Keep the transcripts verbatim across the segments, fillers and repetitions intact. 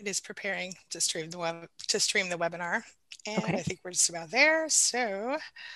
It is preparing to stream the web to stream the webinar, and Okay. I think we're just about there. So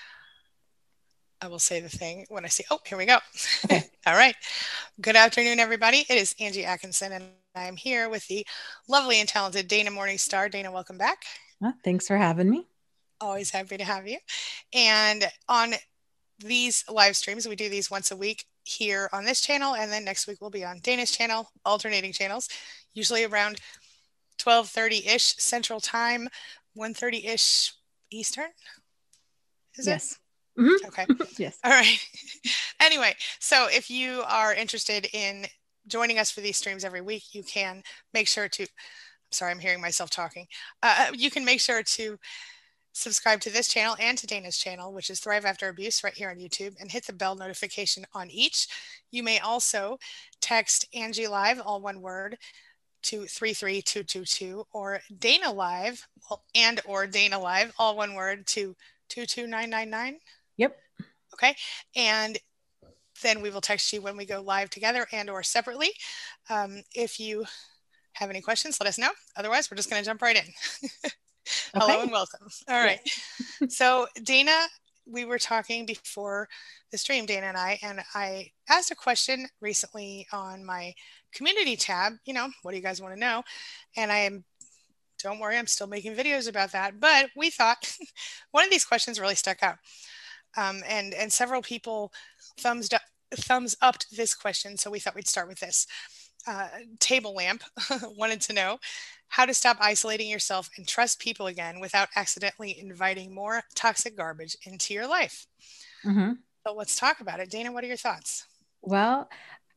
I will say the thing when I see. Oh, here we go. Okay. All right. Good afternoon, everybody. It is Angie Atkinson, and I'm here with the lovely and talented Dana Morningstar. Dana, welcome back. Well, thanks for having me. Always happy to have you. And on these live streams, we do these once a week here on this channel, and then next week we'll be on Dana's channel, alternating channels, usually around twelve thirty-ish Central Time, one thirty-ish Eastern. Is it? Yes. Mm-hmm. Okay. Yes. All right. Anyway, so if you are interested in joining us for these streams every week, you can make sure to, I'm sorry, I'm hearing myself talking. Uh, you can make sure to subscribe to this channel and to Dana's channel, which is Thrive After Abuse right here on YouTube, and hit the bell notification on each. You may also text Angie Live, all one word, to three three two two two, or Dana Live, and or Dana Live, all one word, to two two nine nine nine. Yep. Okay. And then we will text you when we go live together and or separately. Um, if you have any questions, let us know. Otherwise, we're just going to jump right in. Hello Okay. and welcome. All right. So Dana, we were talking before the stream, Dana and I, and I asked a question recently on my community tab. You know, what do you guys want to know? And I am, don't worry, I'm still making videos about that. But we thought one of these questions really stuck out. Um, and, and several people thumbs up, thumbs upped this question. So we thought we'd start with this. Uh, Table Lamp wanted to know how to stop isolating yourself and trust people again without accidentally inviting more toxic garbage into your life. Mm-hmm. So let's talk about it. Dana, what are your thoughts? Well,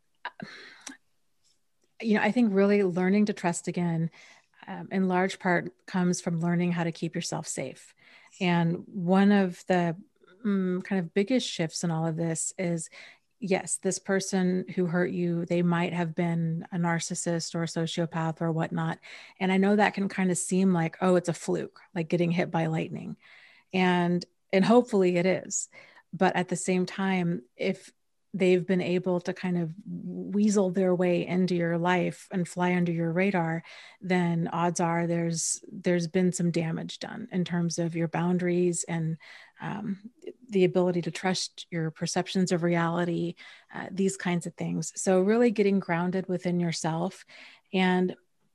you know, I think really learning to trust again, um, in large part, comes from learning how to keep yourself safe. And one of the um, kind of biggest shifts in all of this is, yes, this person who hurt you, they might have been a narcissist or a sociopath or whatnot. And I know that can kind of seem like, oh, it's a fluke, like getting hit by lightning. And, and hopefully it is. But at the same time, if they've been able to kind of weasel their way into your life and fly under your radar, then odds are there's there's been some damage done in terms of your boundaries and um, the ability to trust your perceptions of reality, uh, these kinds of things. So really getting grounded within yourself, and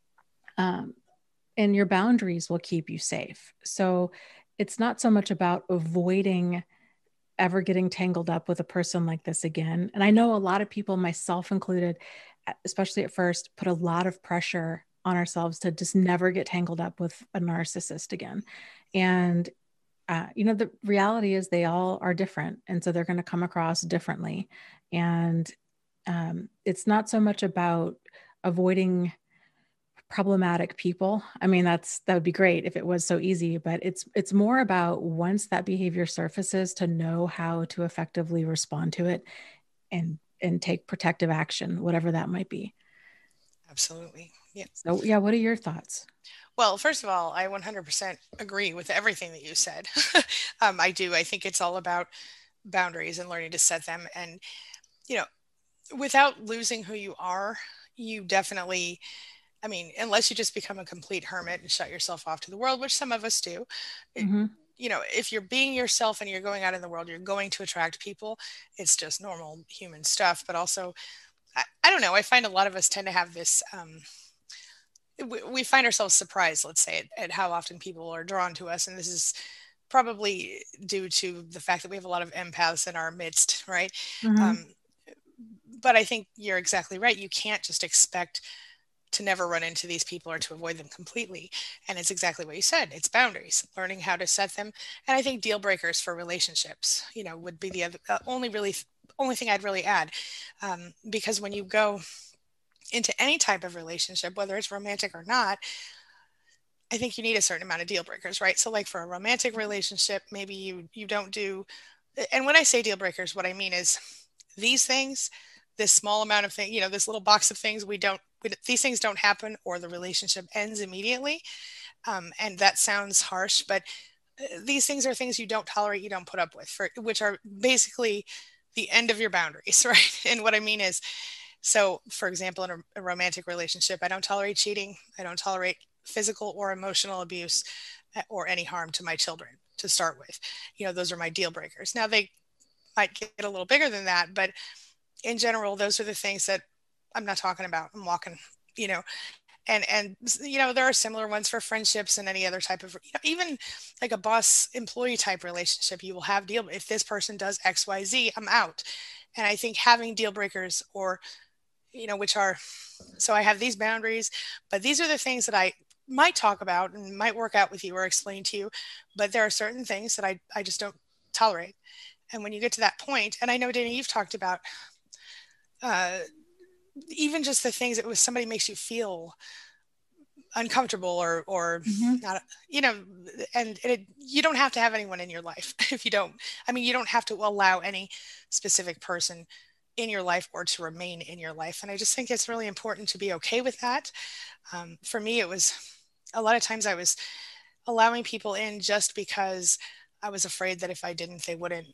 um, and your boundaries will keep you safe. So it's not so much about avoiding ever getting tangled up with a person like this again. And I know a lot of people, myself included, especially at first, put a lot of pressure on ourselves to just never get tangled up with a narcissist again. And, uh, you know, the reality is they all are different. And so they're going to come across differently. And um, it's not so much about avoiding problematic people. I mean, that's, that would be great if it was so easy, but it's, it's more about once that behavior surfaces, to know how to effectively respond to it and, and take protective action, whatever that might be. Absolutely. Yeah. So yeah, what are your thoughts? Well, first of all, I one hundred percent agree with everything that you said. um, I do. I think it's all about boundaries and learning to set them. And, you know, without losing who you are, you definitely, I mean, unless you just become a complete hermit and shut yourself off to the world, which some of us do, Mm-hmm. you know, if you're being yourself and you're going out in the world, you're going to attract people. It's just normal human stuff. But also, I, I don't know, I find a lot of us tend to have this, um, we, we find ourselves surprised, let's say, at, at how often people are drawn to us. And this is probably due to the fact that we have a lot of empaths in our midst, right? Mm-hmm. Um, but I think you're exactly right. You can't just expect to never run into these people or to avoid them completely. And it's exactly what you said. It's boundaries, learning how to set them. And I think deal breakers for relationships, you know, would be the other, uh, only really, only thing I'd really add. Um, because when you go into any type of relationship, whether it's romantic or not, I think you need a certain amount of deal breakers, right? So like for a romantic relationship, maybe you, you don't do, and when I say deal breakers, what I mean is these things, this small amount of things, you know, this little box of things we don't, we, these things don't happen, or the relationship ends immediately. Um, and that sounds harsh, but these things are things you don't tolerate, you don't put up with, for which are basically the end of your boundaries, right? And what I mean is So, for example, in a, a romantic relationship, I don't tolerate cheating. I don't tolerate physical or emotional abuse uh, or any harm to my children to start with. You know, those are my deal breakers. Now, they might get a little bigger than that, but in general, those are the things that I'm not talking about. I'm walking, you know, and and you know there are similar ones for friendships and any other type of, you know, even like a boss employee type relationship. You will have deal, if this person does X Y Z, I'm out. And I think having deal breakers, or you know, which are, so I have these boundaries, but these are the things that I might talk about and might work out with you or explain to you, but there are certain things that i i just don't tolerate. And when you get to that point, and I know, Dana, you've talked about uh, even just the things that was somebody makes you feel uncomfortable or or Mm-hmm. not, you know, and it, you don't have to have anyone in your life if you don't, I mean, you don't have to allow any specific person in your life or to remain in your life. And I just think it's really important to be okay with that. Um, for me, it was a lot of times I was allowing people in just because I was afraid that if I didn't, they wouldn't,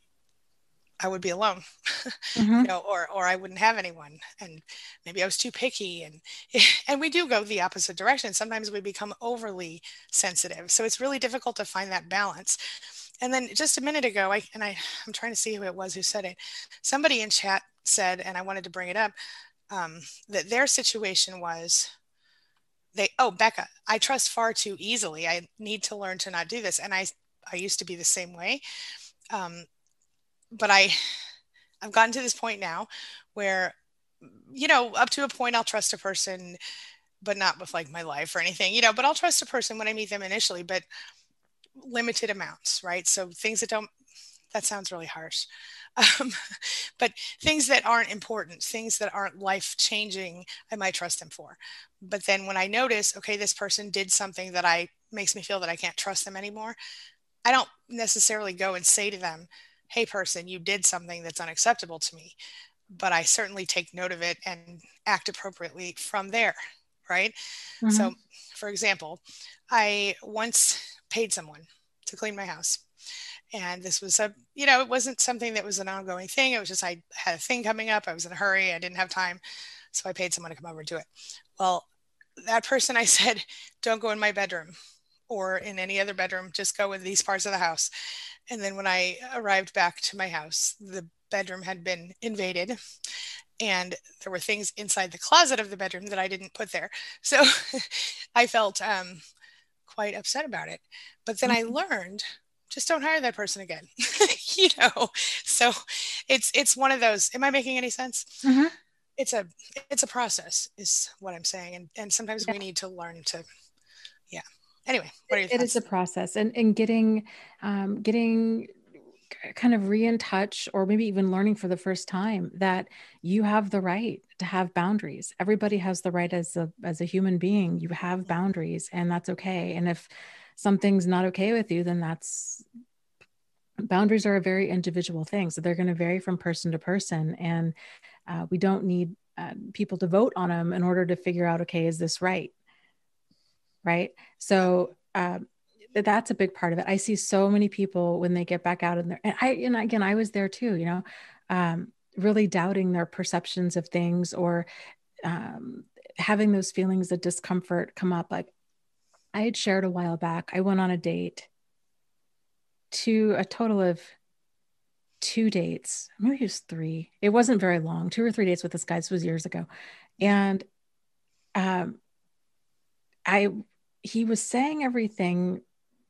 I would be alone, you Mm-hmm. know, or or I wouldn't have anyone, and maybe I was too picky, and and we do go the opposite direction. Sometimes we become overly sensitive, so it's really difficult to find that balance. And then just a minute ago, I and I I'm trying to see who it was who said it. Somebody in chat said, and I wanted to bring it up, um, that their situation was they oh Becca, I trust far too easily. I need to learn to not do this, and I I used to be the same way. Um, but I I've gotten to this point now where, you know, up to a point I'll trust a person, but not with like my life or anything, you know, but I'll trust a person when I meet them initially, but limited amounts, right? So things that don't, that sounds really harsh. Um, but things that aren't important, things that aren't life changing, I might trust them for. But then when I notice, okay, this person did something that I makes me feel that I can't trust them anymore, I don't necessarily go and say to them, hey, person, you did something that's unacceptable to me. But I certainly take note of it and act appropriately from there. Right. Mm-hmm. So, for example, I once paid someone to clean my house. And this was a, you know, it wasn't something that was an ongoing thing. It was just, I had a thing coming up. I was in a hurry. I didn't have time. So I paid someone to come over and do it. Well, that person, I said, don't go in my bedroom or in any other bedroom, just go in these parts of the house. And then when I arrived back to my house, the bedroom had been invaded and there were things inside the closet of the bedroom that I didn't put there. So I felt um, quite upset about it. But then I learned, just don't hire that person again. You know, so it's it's one of those. Am I making any sense? Mm-hmm. It's a it's a process, is what I'm saying, and and sometimes we Yeah, need to learn to, yeah. Anyway, what are your it is a thoughts? process, and and getting um, getting kind of re in touch, or maybe even learning for the first time that you have the right to have boundaries. Everybody has the right as a as a human being. You have boundaries, and that's okay. And if something's not okay with you, then that's boundaries are a very individual thing. So they're going to vary from person to person, and uh, we don't need uh, people to vote on them in order to figure out, okay, is this right? Right. Yeah. So um, that's a big part of it. I see so many people when they get back out in there, and I, and again, I was there too, you know, um, really doubting their perceptions of things, or um, having those feelings of discomfort come up. Like I had shared a while back, I went on a date, to a total of two dates. Maybe it was three. It wasn't very long, two or three dates with this guy. This was years ago. Mhm. And um, I, he was saying everything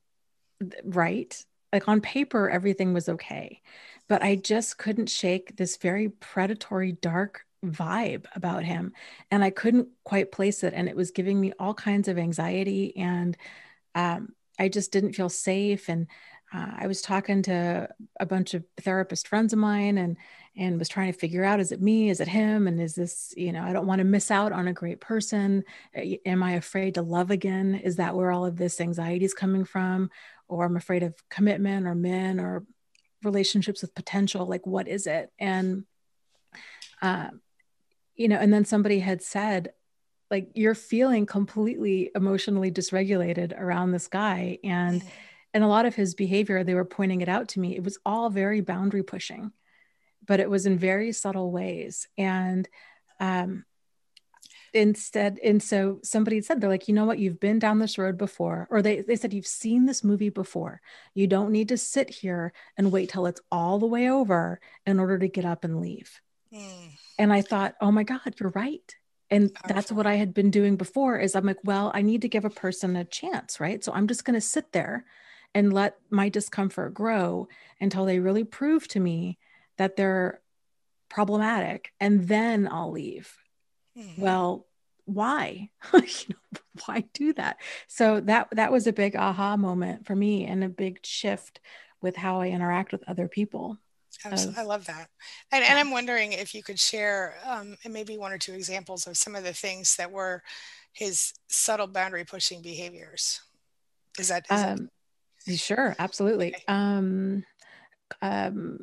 right. Like on paper, everything was okay. But I just couldn't shake this very predatory, dark vibe about him. And I couldn't quite place it. And it was giving me all kinds of anxiety. And um, I just didn't feel safe. And uh, I was talking to a bunch of therapist friends of mine, and and was trying to figure out, is it me? Is it him? And is this, you know, I don't want to miss out on a great person. Am I afraid to love again? Is that where all of this anxiety is coming from? Or I'm afraid of commitment or men or relationships with potential. Like, what is it? And, uh, you know, and then somebody had said, like, you're feeling completely emotionally dysregulated around this guy. And, Mhm. and a lot of his behavior, they were pointing it out to me. It was all very boundary pushing, but it was in very subtle ways. And Um, instead, and so somebody said, they're like, you know what, you've been down this road before, or they, they said, you've seen this movie before. You don't need to sit here and wait till it's all the way over in order to get up and leave. Mm, And I thought, oh my God, you're right. And that's powerful. what I had been doing before is I'm like, well, I need to give a person a chance, right? So I'm just going to sit there and let my discomfort grow until they really prove to me that they're problematic, and then I'll leave. Mm-hmm. Well, why? You know, why do that? So that that was a big aha moment for me, and a big shift with how I interact with other people. Absolutely. Of I love that. And, and yeah. I'm wondering if you could share um, and maybe one or two examples of some of the things that were his subtle boundary pushing behaviors. Is that, is that Um, sure, absolutely. okay? Um, um,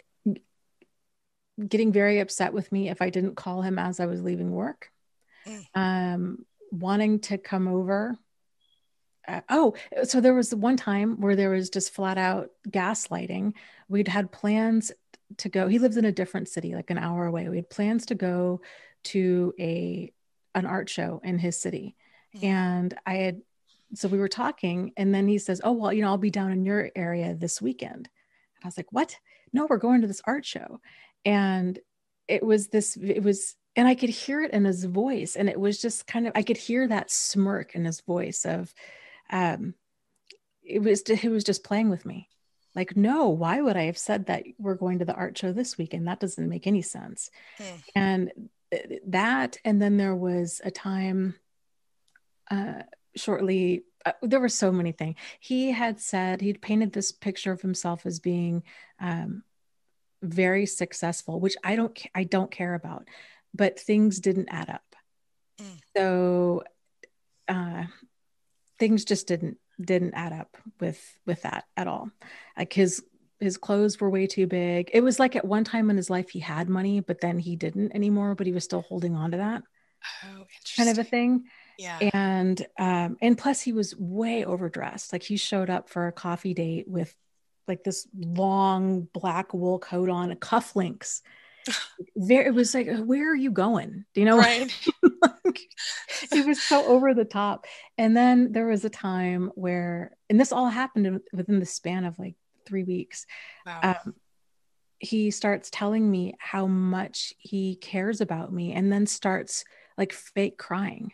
getting very upset with me if I didn't call him as I was leaving work. Mm, Um, wanting to come over. Uh, oh, so there was one time where there was just flat out gaslighting. We'd had plans to go. He lives in a different city, like an hour away. We had plans to go to a an art show in his city, mm, and I had. So we were talking, and then he says, "Oh well, you know, I'll be down in your area this weekend." And I was like, "What? No, we're going to this art show," and it was this. It was. And I could hear it in his voice. And it was just kind of, I could hear that smirk in his voice of, um, it was it was just playing with me. Like, no, why would I have said that we're going to the art show this weekend? That doesn't make any sense. mm. And that, and then there was a time uh, shortly. Uh, there were so many things. He had said he'd painted this picture of himself as being um, very successful, which I don't I don't care about, but things didn't add up. Mm. So uh, things just didn't didn't add up with with that at all. Like his his clothes were way too big. It was like at one time in his life he had money, but then he didn't anymore, but he was still holding on to that Oh, kind of a interesting. thing. Yeah. And um and plus he was way overdressed. Like he showed up for a coffee date with like this long black wool coat on, cufflinks. There it was like, where are you going? Do you know? Right. Like, he was so over the top. And then there was a time where, and this all happened in, within the span of like three weeks. Wow. Um, he starts telling me how much he cares about me, and then starts like fake crying.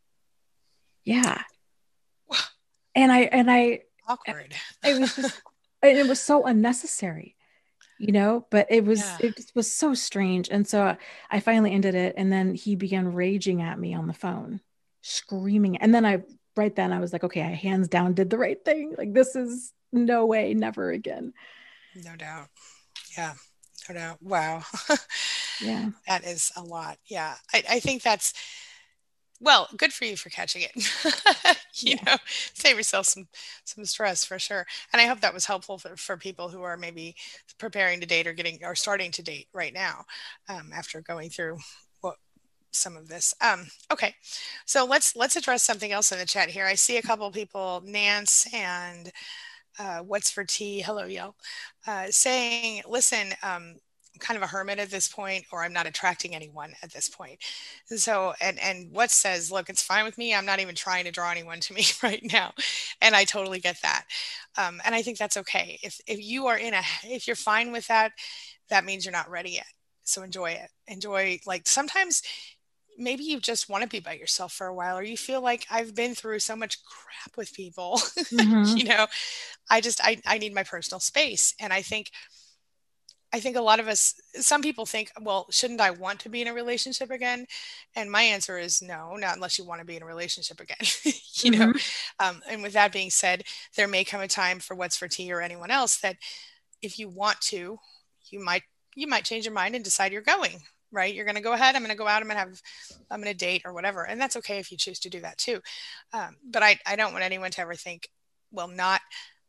Yeah. And I, and I, Awkward. it was just, and it was so unnecessary, you know, but it was, Yeah. it just was so strange. And so I finally ended it. And then he began raging at me on the phone, screaming. And then I, right then I was like, okay, I hands down did the right thing. Like, this is no way, never again. No doubt. Yeah. No doubt. Wow. Yeah. That is a lot. Yeah. I, I think that's, well, good for you for catching it. You Yeah. know, save yourself some some stress for sure. And I hope that was helpful for, for people who are maybe preparing to date or getting or starting to date right now, um, after going through what some of this. Um, okay, so let's let's address something else in the chat here. I see a couple of people, Nance and uh, What's for Tea, hello y'all, uh, saying, listen, um, I'm kind of a hermit at this point, or I'm not attracting anyone at this point. And so, and and what says, look, it's fine with me. I'm not even trying to draw anyone to me right now, and I totally get that. Um, and I think that's okay. If if you are in a, if you're fine with that, that means you're not ready yet. So enjoy it. Enjoy. Like sometimes maybe you just want to be by yourself for a while, or you feel like I've been through so much crap with people. Mm-hmm. You know, I just I, I need my personal space. And I think I think a lot of us, some people think, well, shouldn't I want to be in a relationship again? And my answer is no, not unless you want to be in a relationship again. You know, Mm-hmm. um, and with that being said, there may come a time for What's for Tea or anyone else that if you want to, you might you might change your mind and decide you're going. Right, you're going to go ahead. I'm going to go out. I'm going to have, I'm going to date or whatever, and that's okay if you choose to do that too. Um, but I I don't want anyone to ever think, well, not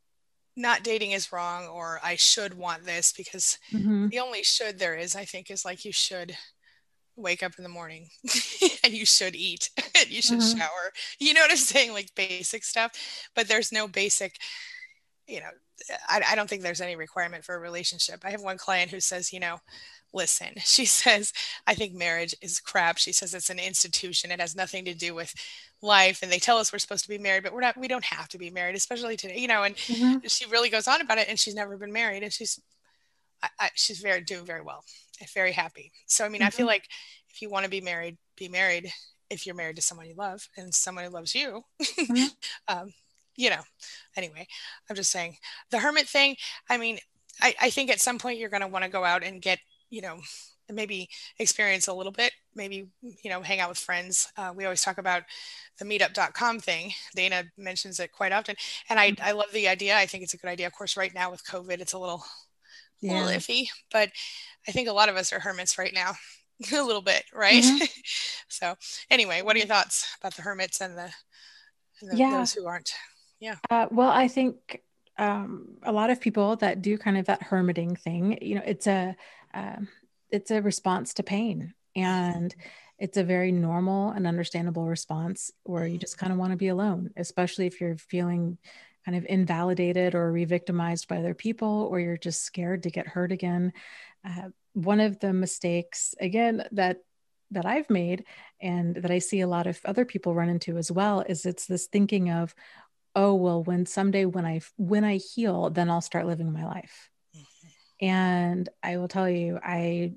not dating is wrong, or I should want this, because Mm-hmm. the only should there is, I think, is like you should wake up in the morning and you should eat and you should Mm-hmm. shower. You know what I'm saying? Like basic stuff. But there's no basic, you know, I, I don't think there's any requirement for a relationship. I have one client who says, you know, listen, she says, I think marriage is crap. She says it's an institution. It has nothing to do with life. And they tell us we're supposed to be married, but we're not, we don't have to be married, especially today, you know, and Mm-hmm. she really goes on about it, and she's never been married, and she's, I, I, she's very, doing very well, very happy. So, I mean, I feel Mm-hmm. like if you want to be married, be married if you're married to someone you love and someone who loves you. Mm-hmm. um, you know, anyway, I'm just saying the hermit thing. I mean, I, I think at some point you're going to want to go out and get, you know, maybe experience a little bit, maybe, you know, hang out with friends. Uh, we always talk about the meetup dot com thing. Dana mentions it quite often. And I, I love the idea. I think it's a good idea. Of course, right now with COVID, it's a little, a little Yeah. iffy, but I think a lot of us are hermits right now. A little bit, right? Mm-hmm. So anyway, what are your thoughts about the hermits and the, and the Yeah. those who aren't? Yeah. Uh, well, I think um, a lot of people that do kind of that hermiting thing, you know, it's a um, it's a response to pain, and it's a very normal and understandable response where you just kind of want to be alone, especially if you're feeling kind of invalidated or re-victimized by other people, or you're just scared to get hurt again. Uh, one of the mistakes, again, that that I've made and that I see a lot of other people run into as well, is it's this thinking of, oh, well, when someday when I when I heal, then I'll start living my life. And I will tell you, I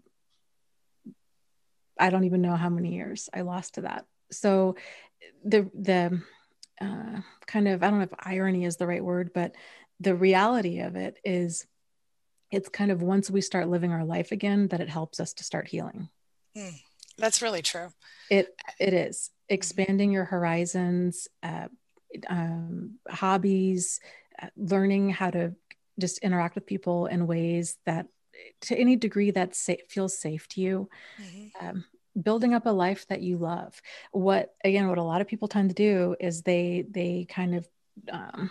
I don't even know how many years I lost to that. So the the uh, kind of, I don't know if irony is the right word, but the reality of it is it's kind of once we start living our life again that it helps us to start healing. Mm, that's really true. It it is expanding your horizons, uh, um, hobbies, uh, learning how to just interact with people in ways that, to any degree that sa- feels safe to you. Mm-hmm. Um, building up a life that you love. What again? What a lot of people tend to do is they they kind of um,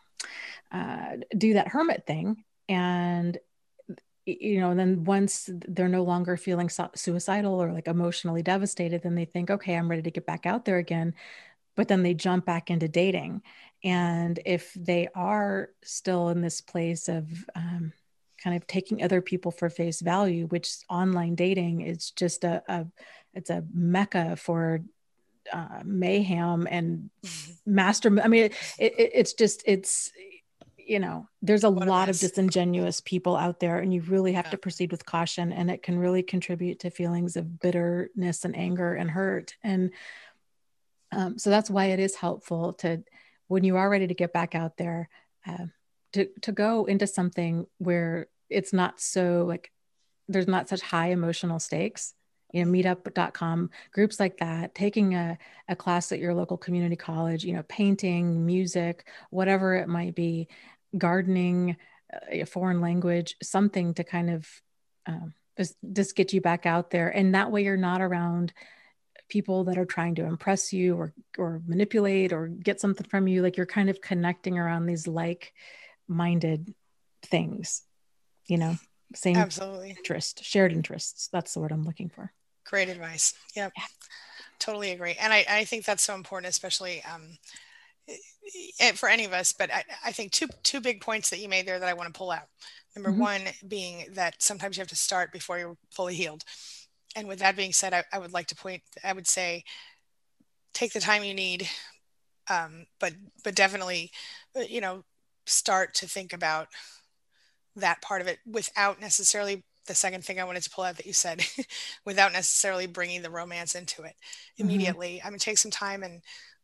uh, do that hermit thing, and you know, and then once they're no longer feeling su- suicidal or like emotionally devastated, then they think, okay, I'm ready to get back out there again. But then they jump back into dating. And if they are still in this place of um, kind of taking other people for face value, which online dating is just a, a it's a mecca for uh, mayhem and master. I mean, it, it, it's just, it's, you know, there's a What a lot of mess. disingenuous people out there, and you really have Yeah. to proceed with caution, and it can really contribute to feelings of bitterness and anger and hurt. And um, so that's why it is helpful to, when you are ready to get back out there, uh, to, to go into something where it's not so like, there's not such high emotional stakes. You know, meetup dot com, groups like that, taking a, a class at your local community college, you know, painting, music, whatever it might be, gardening, a foreign language, something to kind of um, just, just get you back out there. And that way you're not around people that are trying to impress you or or manipulate or get something from you. Like you're kind of connecting around these like-minded things, you know, same Absolutely. interest, shared interests. That's the word I'm looking for. Great advice. Yep. Yeah. Totally agree. And I, I think that's so important, especially um, for any of us. But I, I think two two big points that you made there that I want to pull out. Number Mm-hmm. one being that sometimes you have to start before you're fully healed. And with that being said, I, I would like to point, I would say, take the time you need, um, but but definitely, uh, you know, start to think about that part of it without necessarily the second thing I wanted to pull out that you said, without necessarily bringing the romance into it Mm-hmm. immediately. I mean, take some time and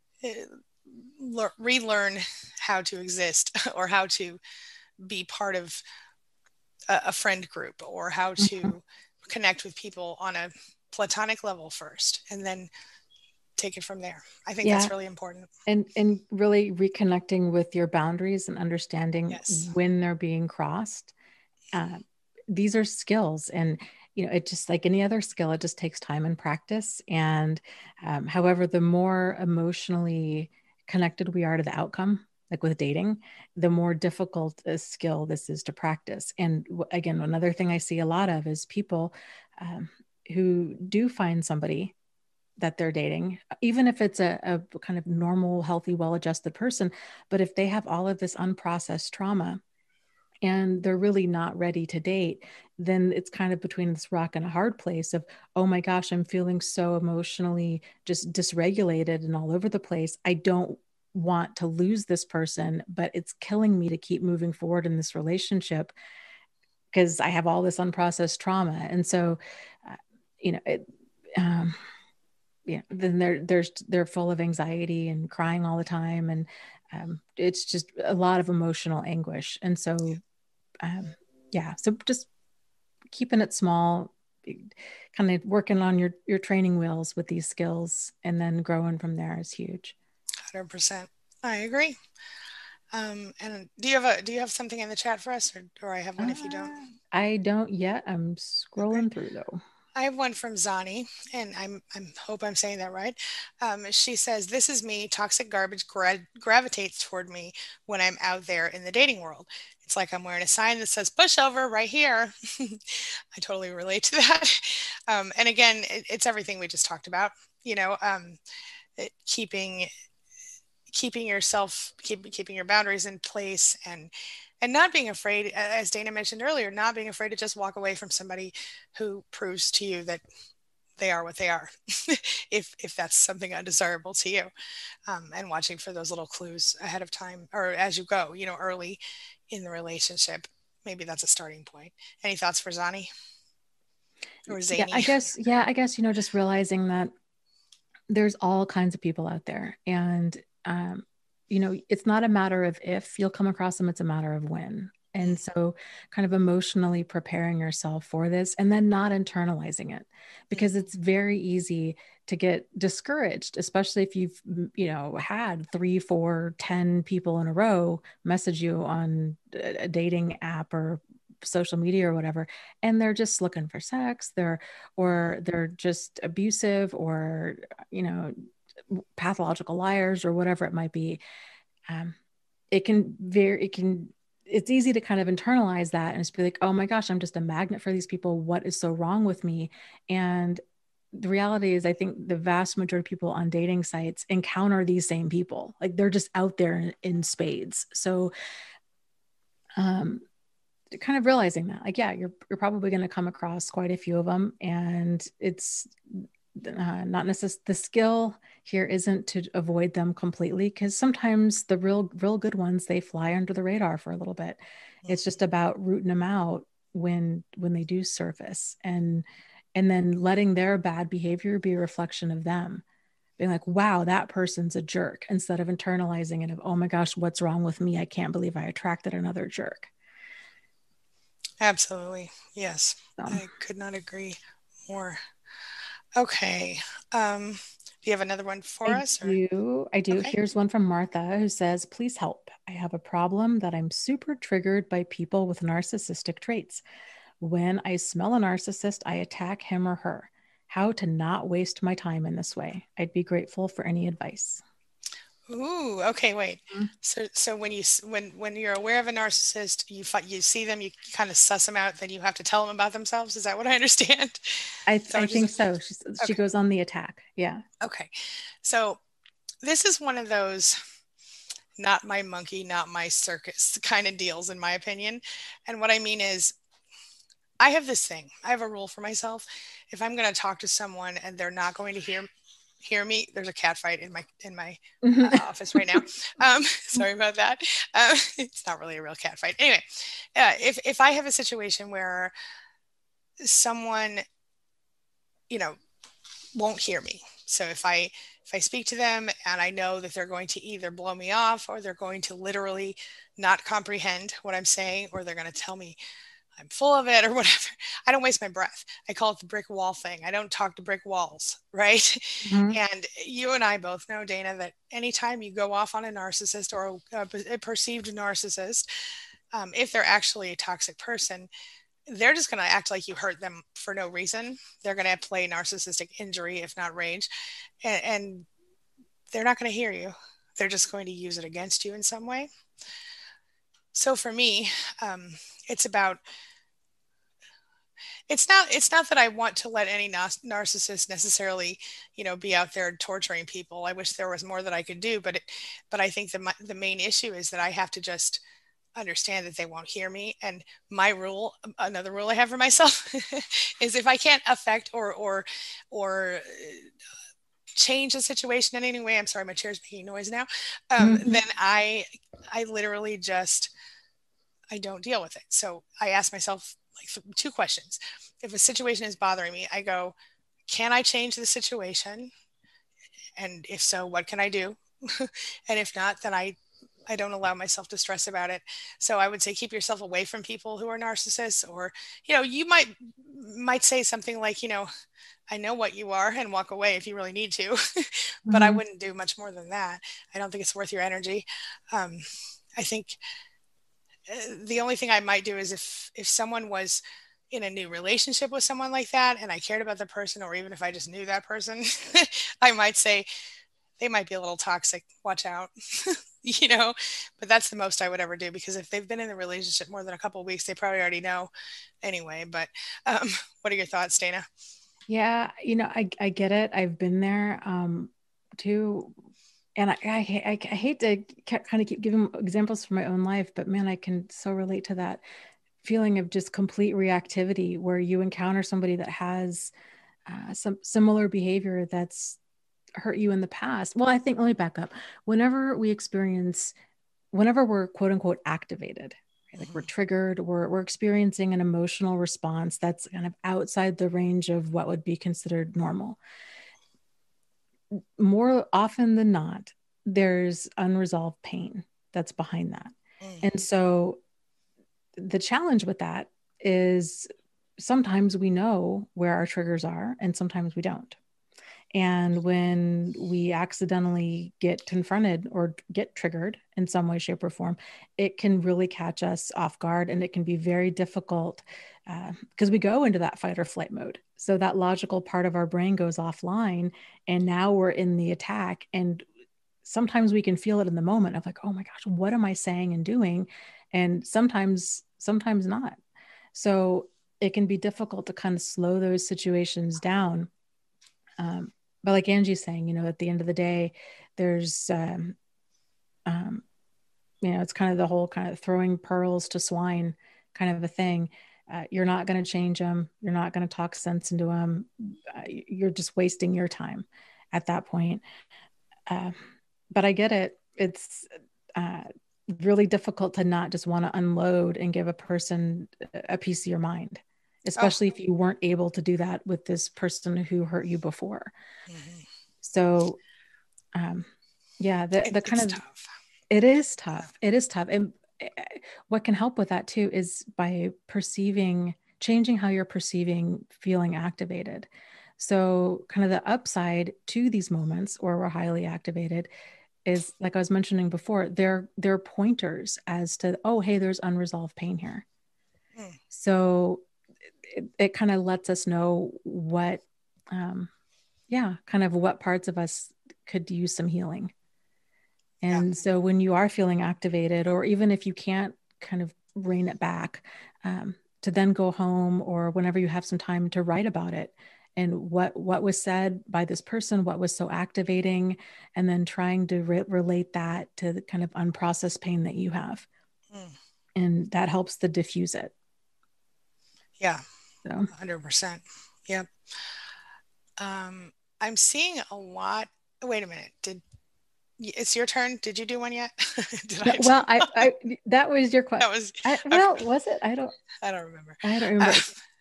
uh, relearn how to exist or how to be part of a, a friend group or how Mm-hmm. to connect with people on a platonic level first and then take it from there. I think Yeah. that's really important. And and really reconnecting with your boundaries and understanding Yes. when they're being crossed. Uh, these are skills, and you know, it just like any other skill, it just takes time and practice. And um, however, the more emotionally connected we are to the outcome, like with dating, the more difficult a skill this is to practice. And w- again, another thing I see a lot of is people um, who do find somebody that they're dating, even if it's a, a kind of normal, healthy, well-adjusted person. But if they have all of this unprocessed trauma and they're really not ready to date, then it's kind of between this rock and a hard place of, oh my gosh, I'm feeling so emotionally just dysregulated and all over the place. I don't want to lose this person, but it's killing me to keep moving forward in this relationship because I have all this unprocessed trauma. And so, uh, you know, it, um, yeah, then they're, there's, they're full of anxiety and crying all the time. And um, it's just a lot of emotional anguish. And so, um, yeah, so just keeping it small, kind of working on your, your training wheels with these skills and then growing from there is huge. one hundred percent. I agree. Um, and do you have a, do you have something in the chat for us, or, or I have one if you don't? Uh, I don't yet. I'm scrolling Okay. through though. I have one from Zani, and I'm I'm hope I'm saying that right. Um, she says, "This is me. Toxic garbage gra- gravitates toward me when I'm out there in the dating world. It's like I'm wearing a sign that says pushover right here." I totally relate to that. Um, and again, it, it's everything we just talked about. You know, um, it, keeping keeping yourself keep, keeping your boundaries in place, and and not being afraid, as Dana mentioned earlier, not being afraid to just walk away from somebody who proves to you that they are what they are, if if that's something undesirable to you, um, and watching for those little clues ahead of time or as you go, you know, early in the relationship. Maybe that's a starting point. Any thoughts for Zani or Yeah, Zany? I guess, yeah, I guess, you know, just realizing that there's all kinds of people out there. And, um, you know, it's not a matter of if you'll come across them, it's a matter of when. And so, kind of emotionally preparing yourself for this and then not internalizing it, because it's very easy to get discouraged, especially if you've, you know, had three, four, ten people in a row message you on a dating app or social media or whatever, and they're just looking for sex, they're or they're just abusive, or you know, pathological liars, or whatever it might be. um, it can very it can it's easy to kind of internalize that and just be like, oh my gosh, I'm just a magnet for these people, what is so wrong with me? And the reality is, I think the vast majority of people on dating sites encounter these same people. Like, they're just out there in, in spades. So um kind of realizing that, like, yeah, you're you're probably going to come across quite a few of them, and it's uh, not necessarily, the skill here isn't to avoid them completely, because sometimes the real real good ones, they fly under the radar for a little bit. It's just about rooting them out when when they do surface, and and then letting their bad behavior be a reflection of them, being like, wow, that person's a jerk, instead of internalizing it of, oh my gosh, what's wrong with me, I can't believe I attracted another jerk. Absolutely. Yes. So I could not agree more. Okay. Um, do you have another one for I us or? do. I do. Okay. Here's one from Martha who says, please help. I have a problem that I'm super triggered by people with narcissistic traits. When I smell a narcissist, I attack him or her. How to not waste my time in this way? I'd be grateful for any advice. Ooh, okay, wait. So, so when you when when you're aware of a narcissist, you you see them, you kind of suss them out, then you have to tell them about themselves. Is that what I understand? I, Is th- that I what you said? think so. She's, she Okay, goes on the attack. Yeah. okay. So this is one of those not my monkey, not my circus kind of deals, in my opinion. And what I mean is, I have this thing. I have a rule for myself. If I'm going to talk to someone and they're not going to hear hear me, there's a cat fight in my in my uh, office right now. Um, sorry about that. Um, it's not really a real cat fight. Anyway, uh, if if I have a situation where someone, you know, won't hear me, so if I if I speak to them and I know that they're going to either blow me off or they're going to literally not comprehend what I'm saying, or they're going to tell me I'm full of it or whatever, I don't waste my breath. I call it the brick wall thing. I don't talk to brick walls, right? Mhm. And you and I both know, Dana, that anytime you go off on a narcissist or a, a perceived narcissist, um, if they're actually a toxic person, they're just going to act like you hurt them for no reason. They're going to play narcissistic injury, if not rage, and, and they're not going to hear you. They're just going to use it against you in some way. So for me, um, it's about it's not it's not that I want to let any nar- narcissist necessarily, you know, be out there torturing people. I wish there was more that I could do, but it, but I think the my, the main issue is that I have to just understand that they won't hear me. And my rule, another rule I have for myself, is if I can't affect or or or change the situation in any way, I'm sorry, my chair's making noise now. Um, Mm-hmm. then I I literally just I don't deal with it. So I ask myself like two questions. If a situation is bothering me, I go, can I change the situation? And if so, what can I do? And if not, then I I don't allow myself to stress about it. So I would say keep yourself away from people who are narcissists, or, you know, you might might say something like, you know, I know what you are, and walk away if you really need to. But I Mm-hmm. wouldn't do much more than that. I don't think it's worth your energy. Um, I think uh, the only thing I might do is if if someone was in a new relationship with someone like that and I cared about the person, or even if I just knew that person, I might say they might be a little toxic. Watch out. You know, but that's the most I would ever do, because if they've been in the relationship more than a couple of weeks, they probably already know anyway. But um, what are your thoughts, Dana? Yeah, you know, I I get it. I've been there um too. And I, I, I, I hate to kind of keep giving examples from my own life, but man, I can so relate to that feeling of just complete reactivity where you encounter somebody that has uh, some similar behavior that's hurt you in the past. Well, I think, let me back up. Whenever we experience, whenever we're quote unquote activated, right, like we're Mm-hmm. triggered, we're, we're experiencing an emotional response that's kind of outside the range of what would be considered normal. More often than not, there's unresolved pain that's behind that. Mm. And so the challenge with that is sometimes we know where our triggers are and sometimes we don't. And when we accidentally get confronted or get triggered in some way, shape, or form, it can really catch us off guard, and it can be very difficult because uh, we go into that fight or flight mode. So that logical part of our brain goes offline, and now we're in the attack. And sometimes we can feel it in the moment of like, oh my gosh, what am I saying and doing? And sometimes, sometimes not. So it can be difficult to kind of slow those situations down. Um, but like Angie's saying, you know, at the end of the day, there's, um, um, you know, it's kind of the whole kind of throwing pearls to swine kind of a thing. Uh, you're not going to change them. You're not going to talk sense into them. Uh, you're just wasting your time at that point. Uh, but I get it. It's uh, really difficult to not just want to unload and give a person a piece of your mind, Oh, especially if you weren't able to do that with this person who hurt you before. mm-hmm. So, um, yeah, the, it, the kind it's of, tough. it is Yeah. tough. It is tough. And eh, what can help with that too is by perceiving, changing how you're perceiving feeling activated. So, kind of the upside to these moments where we're highly activated is, like I was mentioning before, they're they're pointers as to, oh, hey, there's unresolved pain here. Mm. So it, it kind of lets us know what, um, yeah, kind of what parts of us could use some healing. Yeah. And so when you are feeling activated, or even if you can't kind of rein it back, um, to then go home or whenever you have some time to write about it and what what was said by this person, what was so activating, and then trying to re- relate that to the kind of unprocessed pain that you have, Mm. and that helps to diffuse it. Yeah. So one hundred percent. Yep. Um, I'm seeing a lot. Wait a minute. Did it's your turn? Did you do one yet? Did no, I? well, I, I that was your question. That was I, okay. well, was it? I don't I don't remember. I don't Uh, remember.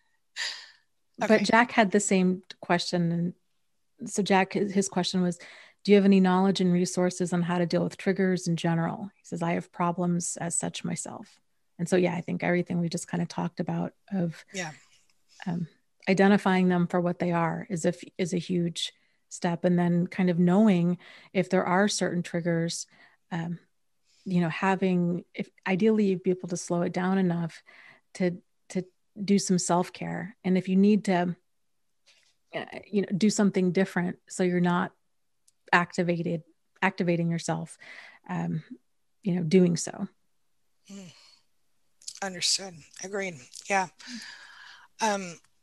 But okay. Jack had the same question, and so Jack, his question was, do you have any knowledge and resources on how to deal with triggers in general? He says, I have problems as such myself. And so, yeah, I think everything we just kind of talked about of Yeah. um, identifying them for what they are is a, is a huge step. And then kind of knowing if there are certain triggers, um, you know, having, if ideally you'd be able to slow it down enough to, to do some self-care. And if you need to, uh, you know, do something different so you're not activated activating yourself, um, you know, doing so. Mm. Understood. Agreed. Yeah. Um,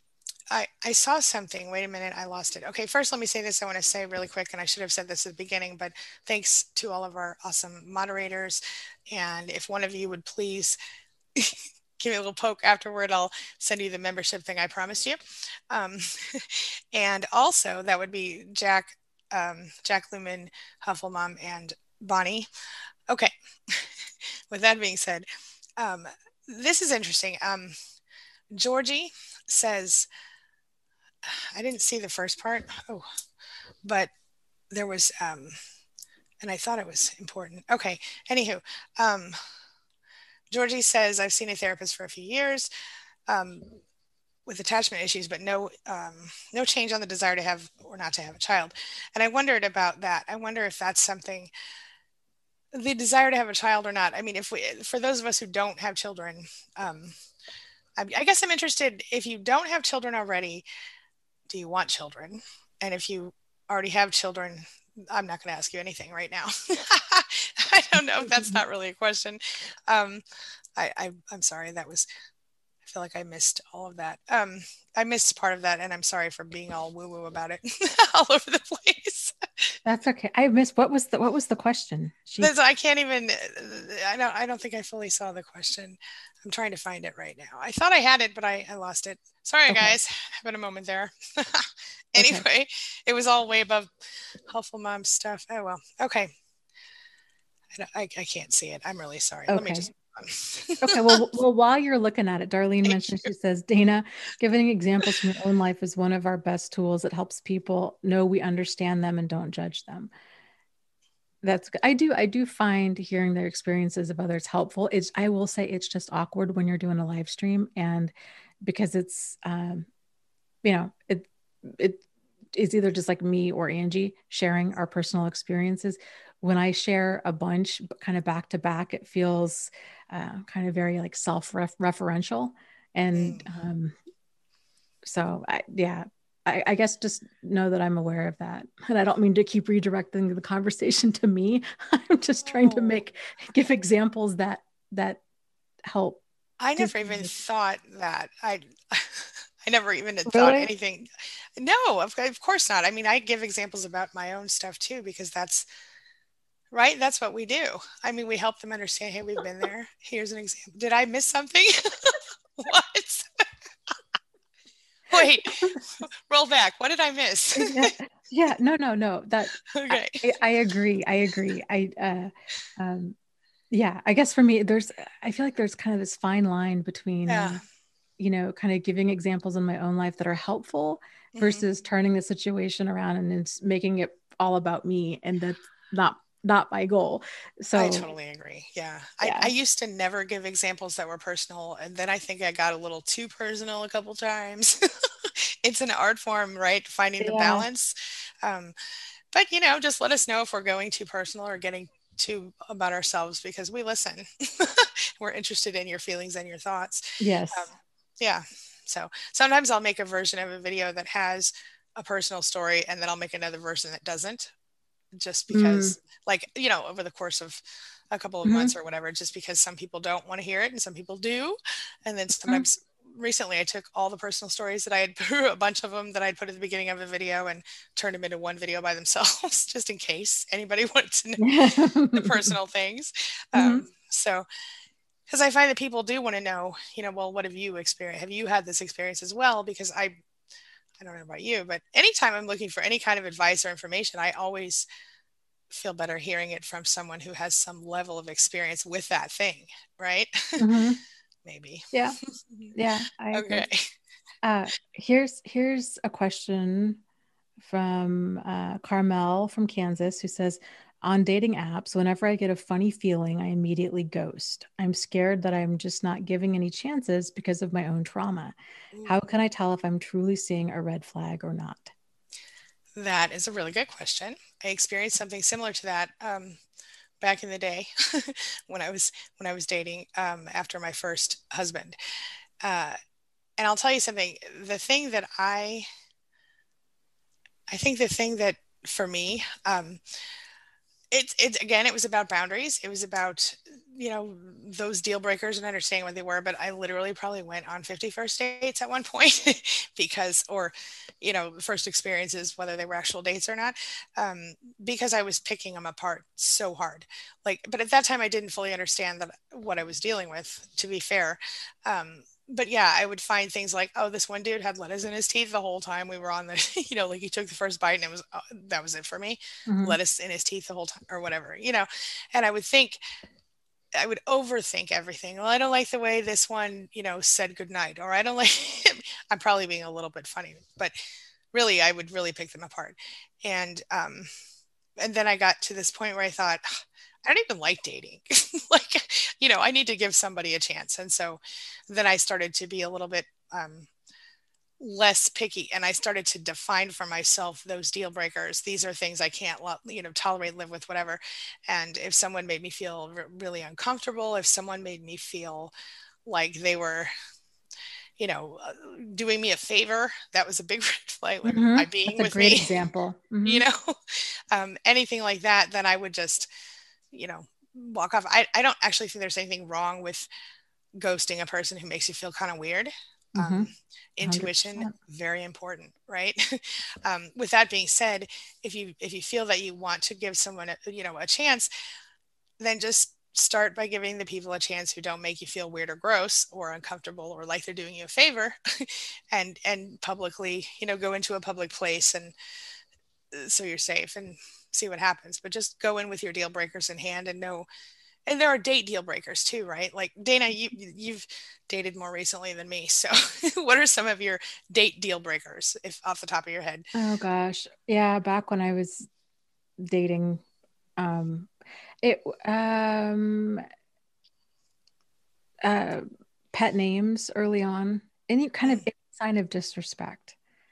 I, I saw something. Wait a minute, I lost it. Okay, first let me say this. I want to say really quick, and I should have said this at the beginning, but thanks to all of our awesome moderators. And if one of you would please give me a little poke afterward, I'll send you the membership thing I promised you. Um, and also that would be Jack, um, Jack Lumen, Hufflemom, and Bonnie. Okay, with that being said, um, this is interesting. Um, Georgie says, I didn't see the first part. Oh, but there was, um, and I thought it was important. Okay. Anywho, um, Georgie says, I've seen a therapist for a few years um, with attachment issues, but no, um, no change on the desire to have or not to have a child. And I wondered about that. I wonder if that's something, the desire to have a child or not. I mean, if we, for those of us who don't have children, um, I, I guess I'm interested, if you don't have children already, do you want children? And if you already have children, I'm not going to ask you anything right now. I don't know if that's not really a question. Um, I, I, I'm sorry. That was, I feel like I missed all of that. Um, I missed part of that, and I'm sorry for being all woo woo about it all over the place. That's okay. I missed, what was the, what was the question? She, I can't even, I don't, I don't think I fully saw the question. I'm trying to find it right now. I thought I had it, but I, I lost it. Sorry, okay. guys. Having a moment there. Anyway, okay. It was all way above Hufflemom stuff. Oh, well. Okay. I, I, I can't see it. I'm really sorry. Okay. Let me just. Okay. Well, well, while you're looking at it, Darlene Thank mentioned, you. She says, Dana, giving examples from your own life is one of our best tools. It helps people know we understand them and don't judge them. That's good. I do. I do find hearing their experiences of others helpful. It's, I will say it's just awkward when you're doing a live stream, and because it's, um, you know, it, it is either just like me or Angie sharing our personal experiences. When I share a bunch kind of back to back, it feels uh, kind of very like self-referential. And um, so I, yeah, I, I guess just know that I'm aware of that. And I don't mean to keep redirecting the conversation to me. I'm just trying to make, give examples that, that help. I never even thought that. I I never even had Really? thought anything. No, of, of course not. I mean, I give examples about my own stuff too, because that's right. That's what we do. I mean, we help them understand, hey, we've been there. Here's an example. Did I miss something? What? Wait, roll back. What did I miss? yeah, yeah, no, no, no. That okay. I, I agree. I agree. I, uh, um, yeah, I guess for me, there's, I feel like there's kind of this fine line between, yeah. uh, you know, kind of giving examples in my own life that are helpful versus mm-hmm. turning the situation around and it's making it all about me. And that's not, not my goal. So I totally agree. Yeah. yeah. I, I used to never give examples that were personal. And then I think I got a little too personal a couple times. It's an art form, right? Finding the yeah. balance. Um, but, you know, just let us know if we're going too personal or getting too about ourselves, because we listen. We're interested in your feelings and your thoughts. Yes. Um, yeah. So sometimes I'll make a version of a video that has a personal story, and then I'll make another version that doesn't, just because mm. like, you know, over the course of a couple of mm-hmm. months or whatever, just because some people don't want to hear it and some people do. And then sometimes mm-hmm. recently I took all the personal stories that I had, a bunch of them that I'd put at the beginning of a video, and turned them into one video by themselves, just in case anybody wanted to know the personal things. Mm-hmm. Um, so because I find that people do want to know, you know, well, what have you experienced? Have you had this experience as well? Because I, I don't know about you, but anytime I'm looking for any kind of advice or information, I always feel better hearing it from someone who has some level of experience with that thing, right? Mm-hmm. Maybe. Yeah. Yeah. I okay. Agree. Uh, here's here's a question from uh, Carmel from Kansas, who says, on dating apps, whenever I get a funny feeling, I immediately ghost. I'm scared that I'm just not giving any chances because of my own trauma. Ooh. How can I tell if I'm truly seeing a red flag or not? That is a really good question. I experienced something similar to that um, back in the day when I was when I was dating um, after my first husband. Uh, and I'll tell you something. The thing that I, I think the thing that for me, um, it's it's again, it was about boundaries. It was about, you know, those deal breakers and understanding what they were. But I literally probably went on fifty first dates at one point because, or, you know, first experiences, whether they were actual dates or not, um, because I was picking them apart so hard. Like, but at that time, I didn't fully understand that what I was dealing with, to be fair. Um, but yeah, I would find things like, oh, this one dude had lettuce in his teeth the whole time we were on the, you know, like he took the first bite and it was, uh, that was it for me. Mm-hmm. Lettuce in his teeth the whole time or whatever, you know. And I would think, I would overthink everything. Well, I don't like the way this one, you know, said goodnight, or I don't like, I'm probably being a little bit funny, but really, I would really pick them apart. And, um, and then I got to this point where I thought, I don't even like dating. Like, you know, I need to give somebody a chance. And so then I started to be a little bit, um, less picky, and I started to define for myself those deal breakers. These are things I can't, you know, tolerate, live with, whatever. And if someone made me feel r- really uncomfortable, if someone made me feel like they were, you know, uh, doing me a favor, that was a big red flag. Like, Mm-hmm. I being That's a with great me, example. Mm-hmm. you know, um, anything like that, then I would just, you know, walk off. I, I don't actually think there's anything wrong with ghosting a person who makes you feel kind of weird. Mm-hmm. Um, intuition, one hundred percent. very important, right? um, with that being said, if you if you feel that you want to give someone a, you know, a chance, then just start by giving the people a chance who don't make you feel weird or gross or uncomfortable or like they're doing you a favor, and and publicly, you know, go into a public place and uh, so you're safe and see what happens. But just go in with your deal breakers in hand and know, and there are date deal breakers too, right? Like Dana, you you've dated more recently than me. So what are some of your date deal breakers, if off the top of your head? Oh gosh. Yeah, back when I was dating, um it um uh pet names early on, any kind of Mm, any sign of disrespect.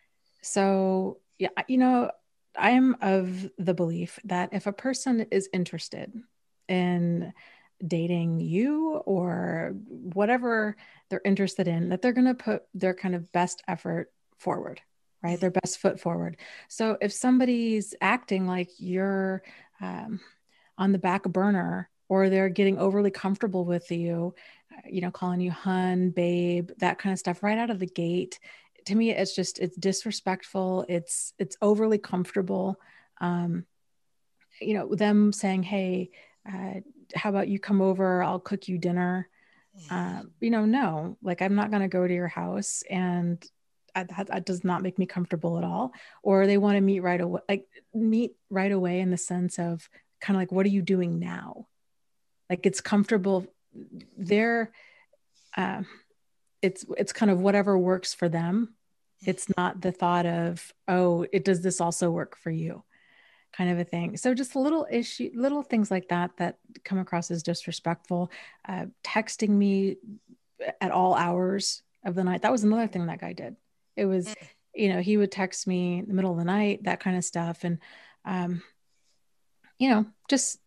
So, yeah, you know, I'm of the belief that if a person is interested in dating you or whatever they're interested in, that they're going to put their kind of best effort forward, right? mm, Their best foot forward. So if somebody's acting like you're um, on the back burner, or they're getting overly comfortable with you, you know, calling you hun, babe, that kind of stuff right out of the gate, to me, it's just, it's disrespectful. It's, it's overly comfortable. Um, you know, them saying, hey, uh, how about you come over? I'll cook you dinner. mm. Um, you know, no, like I'm not going to go to your house, and I, that, that does not make me comfortable at all. Or they want to meet right away, like meet right away in the sense of kind of like, what are you doing now? Like it's comfortable there. Uh, it's, it's kind of whatever works for them. It's not the thought of, oh, it does this also work for you? Kind of a thing. So just little issue, little things like that that come across as disrespectful. Uh, texting me at all hours of the night. That was another thing that guy did. It was, Mm. you know, he would text me in the middle of the night, that kind of stuff, and um, you know, just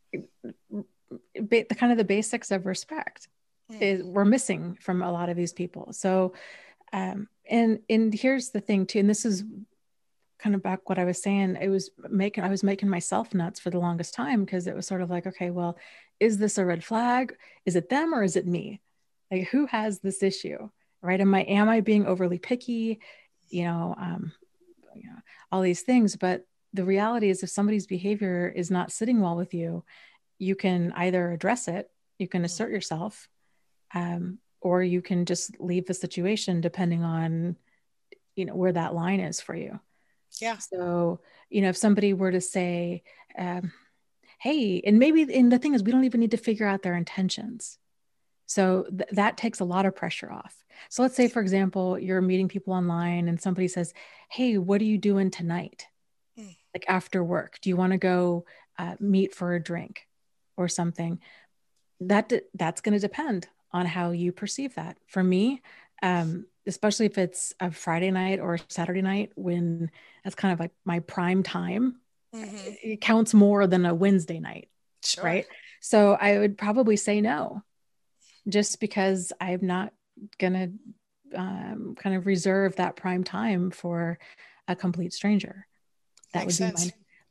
ba- the kind of the basics of respect Mm. is we're missing from a lot of these people. So, um, and and here's the thing too, and this is kind of back what I was saying, it was making, I was making myself nuts for the longest time because it was sort of like, okay, well, is this a red flag? Is it them or is it me? Like, who has this issue? Right? Am I, am I being overly picky? You know, um, you know, all these things. But the reality is if somebody's behavior is not sitting well with you, you can either address it, you can Mm. assert yourself, um, or you can just leave the situation depending on, you know, where that line is for you. Yeah. So, you know, if somebody were to say, um, hey, and maybe, and the thing is, we don't even need to figure out their intentions. So th- that takes a lot of pressure off. So let's say, for example, you're meeting people online and somebody says, hey, what are you doing tonight? Mm. Like after work, do you want to go uh, meet for a drink or something? That d- that's going to depend on how you perceive that. For me, um, especially if it's a Friday night or Saturday night, when that's kind of like my prime time, Hmm. it counts more than a Wednesday night, Sure. right? So I would probably say no, just because I'm not gonna um, kind of reserve that prime time for a complete stranger. That Makes would be mine. sense.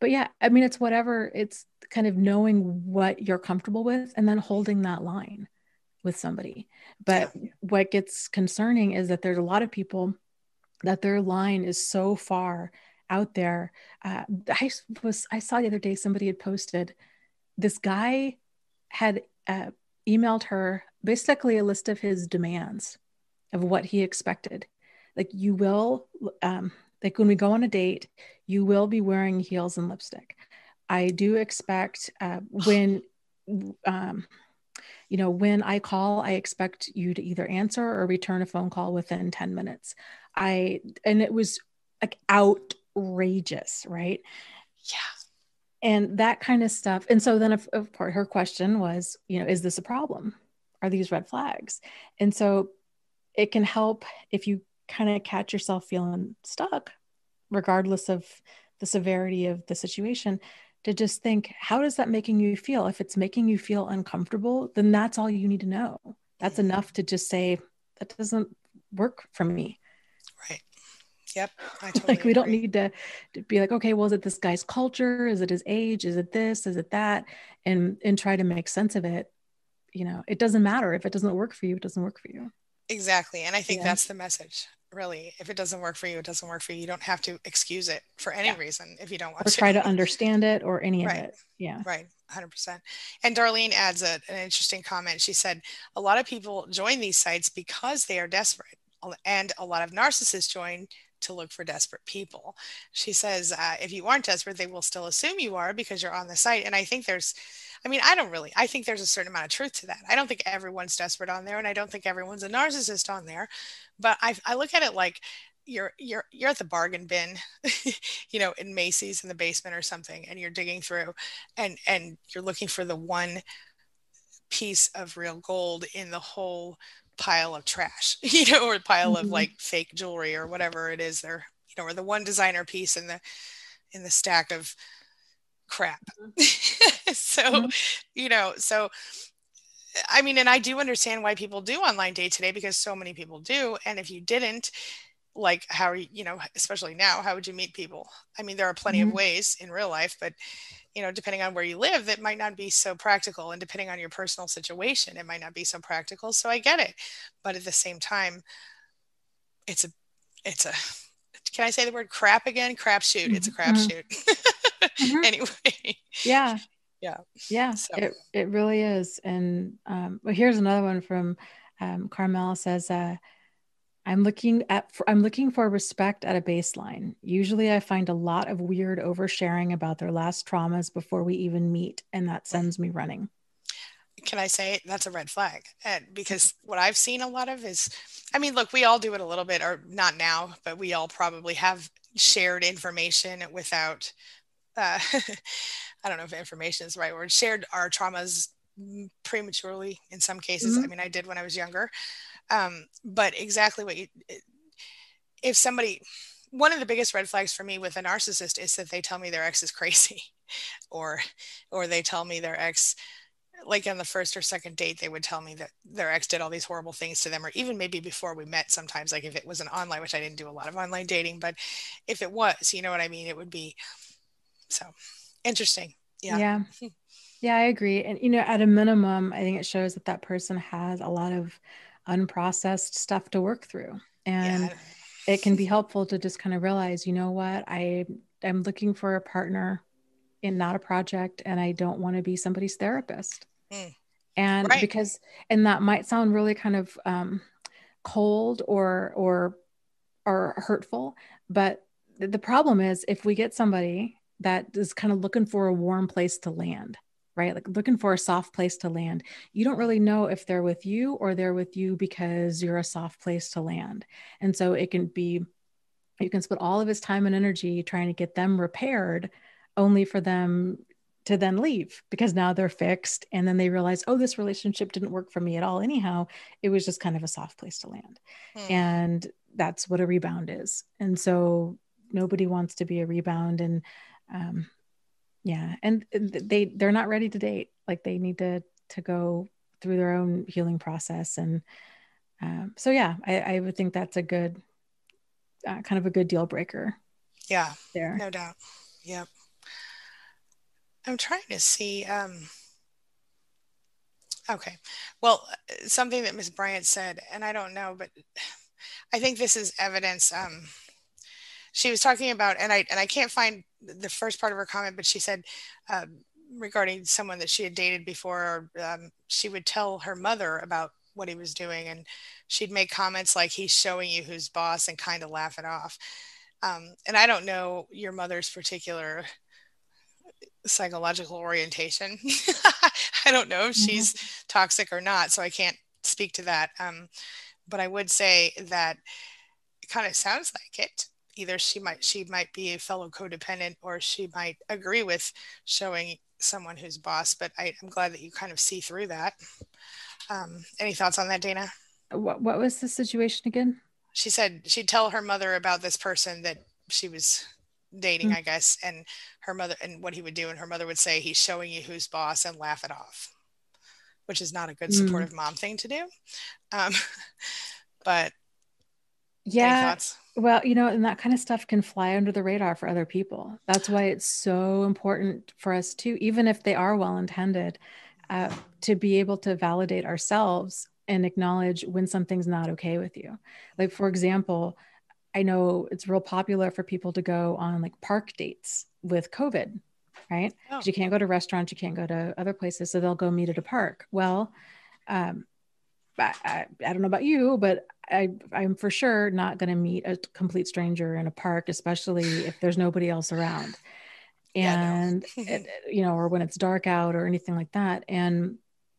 but yeah, I mean, it's whatever, it's kind of knowing what you're comfortable with and then holding that line with somebody. Yeah. But what gets concerning is that there's a lot of people that their line is so far out there. Uh, I was, I saw the other day, somebody had posted, this guy had uh, emailed her basically a list of his demands of what he expected. Like, you will, um, like when we go on a date, you will be wearing heels and lipstick. I do expect uh, when, um, you know, when I call, I expect you to either answer or return a phone call within ten minutes. I, and it was like outrageous, right? Yeah. And that kind of stuff. And so then, of, of course, her question was, you know, is this a problem? Are these red flags? And so it can help if you kind of catch yourself feeling stuck, regardless of the severity of the situation, to just think, how is that making you feel? If it's making you feel uncomfortable, then that's all you need to know. That's Mm-hmm. enough to just say, that doesn't work for me. Right. Yep. I totally Like, we agree. don't need to, to be like, okay, well, is it this guy's culture? Is it his age? Is it this? Is it that? And, and try to make sense of it. You know, it doesn't matter. If it doesn't work for you, it doesn't work for you. Exactly. And I think Yeah. that's the message, really. If it doesn't work for you, it doesn't work for you. You don't have to excuse it for any Yeah. reason if you don't want Or to. try to understand it or any of Right. it. Yeah. Right. one hundred percent. And Darlene adds a, an interesting comment. She said, a lot of people join these sites because they are desperate. And a lot of narcissists join to look for desperate people. She says, uh, if you aren't desperate, they will still assume you are because you're on the site. And I think there's, I mean, I don't really, I think there's a certain amount of truth to that. I don't think everyone's desperate on there, and I don't think everyone's a narcissist on there. But I, I look at it like, you're you're you're at the bargain bin, you know, in Macy's in the basement or something, and you're digging through, and and you're looking for the one piece of real gold in the whole pile of trash, you know, or pile of Mm-hmm. like fake jewelry or whatever it is there, you know, or the one designer piece in the in the stack of crap. So, Mm-hmm. you know, so I mean, and I do understand why people do online date today, because so many people do. And if you didn't, like, how are you, you know, especially now, how would you meet people? I mean, there are plenty of Mm-hmm. ways in real life, but, you know, depending on where you live, that might not be so practical. And depending on your personal situation, it might not be so practical. So I get it. But at the same time, it's a, it's a, can I say the word crap again? Crapshoot. It's a Mm-hmm. crapshoot. Mm-hmm. Anyway. Yeah. Yeah. Yeah, So, it, it really is. And um, well, here's another one from um, Carmel says, uh, I'm looking at, for, I'm looking for respect at a baseline. Usually I find a lot of weird oversharing about their last traumas before we even meet, and that sends me running. can I say that's a red flag? And because what I've seen a lot of is, I mean, look, we all do it a little bit, or not now, but we all probably have shared information without, uh, I don't know if information is the right word, shared our traumas prematurely in some cases. I Mm-hmm. mean, I did when I was younger. Um, but exactly what you, if somebody, one of the biggest red flags for me with a narcissist is that they tell me their ex is crazy, or, or they tell me their ex, like on the first or second date, they would tell me that their ex did all these horrible things to them, or even maybe before we met sometimes, like if it was an online, which I didn't do a lot of online dating, but if it was, you know what I mean, it would be so interesting. Yeah. Yeah. Yeah, I agree. And, you know, at a minimum, I think it shows that that person has a lot of unprocessed stuff to work through. And Yeah. it can be helpful to just kind of realize, you know what, I am looking for a partner and not a project, and I don't want to be somebody's therapist. Mm, And right. because, and that might sound really kind of um, cold or, or, or hurtful, but the problem is if we get somebody that is kind of looking for a warm place to land, right? Like looking for a soft place to land. You don't really know if they're with you or they're with you because you're a soft place to land. And so it can be, you can spend all of his time and energy trying to get them repaired only for them to then leave because now they're fixed. And then they realize, oh, this relationship didn't work for me at all. Anyhow, it was just kind of a soft place to land. Mm, And that's what a rebound is. And so nobody wants to be a rebound. And um, yeah, and they they're not ready to date. Like they need to to go through their own healing process. And um, so yeah, I, I would think that's a good uh, kind of a good deal breaker yeah, there. no doubt. Yep. I'm trying to see. Um, okay. Well, something that Miss Bryant said, and I don't know, but I think this is evidence. Um, she was talking about, and I and I can't find the first part of her comment, but she said um, regarding someone that she had dated before, um, she would tell her mother about what he was doing, and she'd make comments like, "He's showing you who's boss," and kind of laugh it off. Um, and I don't know your mother's particular psychological orientation. I don't know if Mhm. she's toxic or not, so I can't speak to that. Um, but I would say that it kind of sounds like it. Either she might she might be a fellow codependent, or she might agree with showing someone who's boss. But I, I'm glad that you kind of see through that. Um, any thoughts on that, Dana? What what was the situation again? She said she'd tell her mother about this person that she was dating, Mm. I guess, and her mother and what he would do, and her mother would say, "He's showing you who's boss," and laugh it off, which is not a good Mm. supportive mom thing to do. Um, but any Yeah. thoughts? Well, you know, and that kind of stuff can fly under the radar for other people. That's why it's so important for us to, even if they are well intended, uh, to be able to validate ourselves and acknowledge when something's not okay with you. Like, for example, I know it's real popular for people to go on like park dates with COVID, right? Oh, Because you can't go to restaurants, you can't go to other places. So they'll go meet at a park. Well, um, I, I, I don't know about you, but I, I'm for sure not going to meet a complete stranger in a park, especially if there's nobody else around. yeah, no. And, it, you know, or when it's dark out or anything like that. And,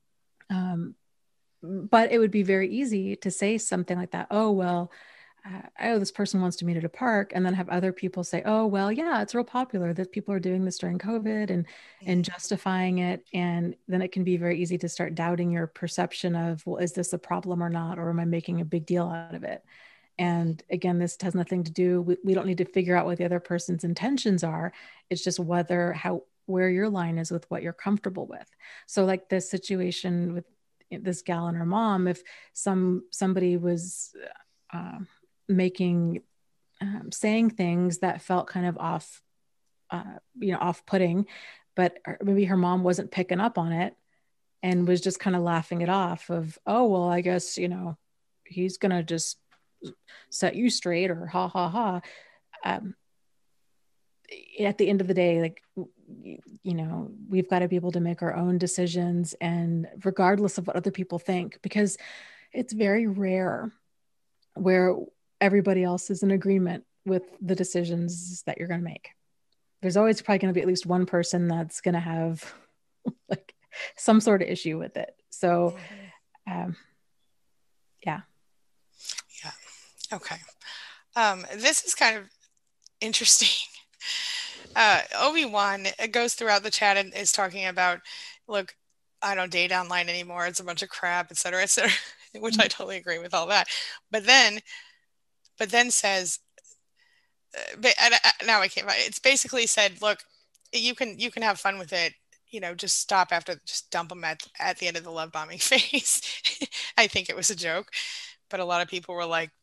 um, but it would be very easy to say something like that. Oh, well, uh, oh, this person wants to meet at a park, and then have other people say, oh, well, yeah, it's real popular that people are doing this during COVID, and and justifying it. And then it can be very easy to start doubting your perception of, well, is this a problem or not? Or am I making a big deal out of it? And again, this has nothing to do, we, we don't need to figure out what the other person's intentions are. It's just whether, how, where your line is with what you're comfortable with. So like this situation with this gal and her mom, if some, somebody was, uh, making, um, saying things that felt kind of off, uh, you know, off-putting, but maybe her mom wasn't picking up on it and was just kind of laughing it off of, oh, well, I guess, you know, he's going to just set you straight, or ha ha ha. Um, at the end of the day, like, you know, we've got to be able to make our own decisions, and regardless of what other people think, because it's very rare where everybody else is in agreement with the decisions that you're going to make. There's always probably going to be at least one person that's going to have like some sort of issue with it. So, Mm-hmm. um, yeah. Yeah. Okay. Um, this is kind of interesting. Uh, Obi-Wan goes throughout the chat and is talking about, look, I don't date online anymore. It's a bunch of crap, et cetera, et cetera, which I totally agree with all that. But then, but then says, uh, but and I, now I can't find it. It's basically said, look, you can you can have fun with it. You know, just stop after, just dump them at at the end of the love bombing phase. I think it was a joke, but a lot of people were like,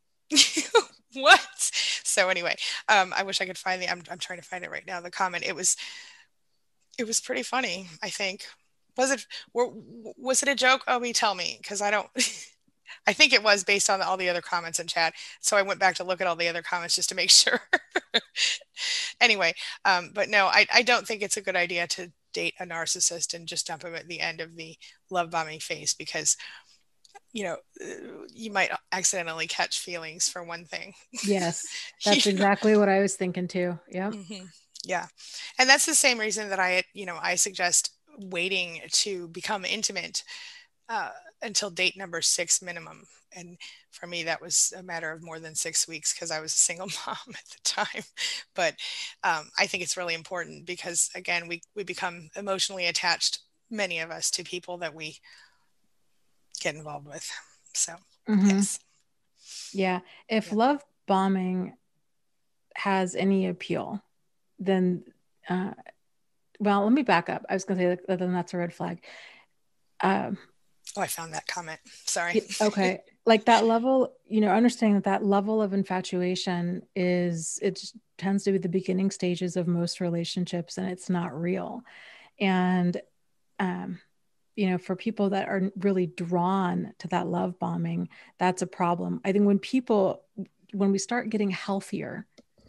what? So anyway, um, I wish I could find the. I'm I'm trying to find it right now. The comment. It was it was pretty funny. I think. Was it were, was it a joke? Obi, tell me, because I don't. I think it was based on all the other comments in chat. So I went back to look at all the other comments just to make sure. Anyway, um, but no, I, I don't think it's a good idea to date a narcissist and just dump him at the end of the love bombing phase, because you know you might accidentally catch feelings for one thing. Yes. You That's know? exactly what I was thinking too. Yeah. Mm-hmm. Yeah, and that's the same reason that I you know I suggest waiting to become intimate uh, until date number six minimum. And for me, that was a matter of more than six weeks because I was a single mom at the time. But um, I think it's really important because, again, we, we become emotionally attached, many of us, to people that we get involved with. So, Mm-hmm. yes. Yeah. If Yeah. love bombing has any appeal, then, uh, well, let me back up. I was going to say that then that's a red flag. Um, Oh, I found that comment. Sorry. Y- Okay. Like that level, you know, understanding that that level of infatuation is, it just tends to be the beginning stages of most relationships, and it's not real. And, um, you know, for people that are really drawn to that love bombing, that's a problem. I think when people, when we start getting healthier,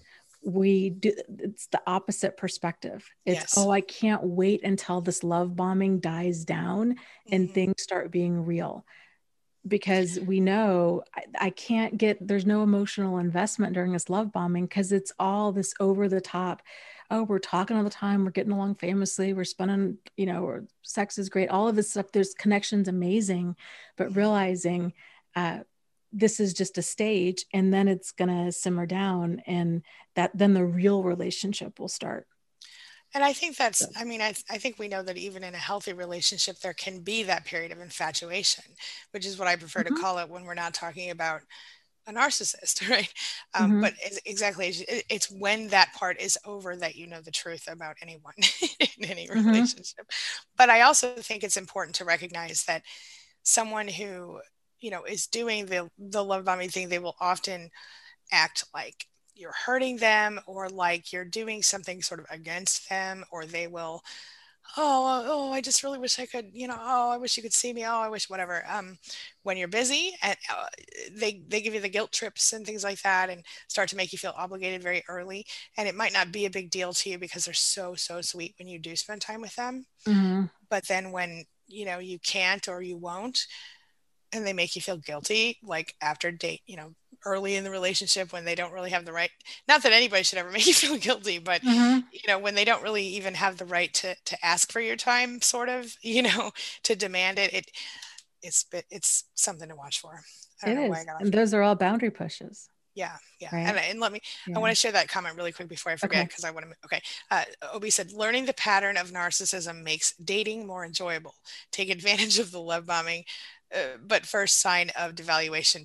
we do, it's the opposite perspective. It's, Yes. oh, I can't wait until this love bombing dies down and Hmm. things start being real, because we know I, I can't get, there's no emotional investment during this love bombing because it's all this over the top. Oh, we're talking all the time, we're getting along famously, we're spending, you know, or sex is great, all of this stuff, there's connections amazing, but Hmm. realizing uh, this is just a stage, and then it's gonna simmer down, and that then the real relationship will start. And I think that's, So, I mean, I, I think we know that even in a healthy relationship, there can be that period of infatuation, which is what I prefer to mhm, call it when we're not talking about a narcissist, right? Um, mhm, but it's exactly, it's when that part is over that you know the truth about anyone in any mhm, relationship. But I also think it's important to recognize that someone who, you know, is doing the the love bombing thing, they will often act like you're hurting them or like you're doing something sort of against them, or they will, oh, oh, I just really wish I could, you know, oh, I wish you could see me. Oh, I wish whatever. Um, when you're busy and uh, they, they give you the guilt trips and things like that and start to make you feel obligated very early. And it might not be a big deal to you because they're so, so sweet when you do spend time with them. mhm, But then when, you know, you can't or you won't, and they make you feel guilty, like after date, you know, early in the relationship when they don't really have the right, not that anybody should ever make you feel guilty, but mhm. you know, when they don't really even have the right to to ask for your time, sort of, you know, to demand it, it it's it's something to watch for. I don't It know why I is, got off. and those are all boundary pushes, Yeah, yeah. And, right? and let me, I Yeah. want to share that comment really quick before I forget, Okay. because I want to, okay. Uh, Obi said, learning the pattern of narcissism makes dating more enjoyable. Take advantage of the love bombing, uh, but first sign of devaluation,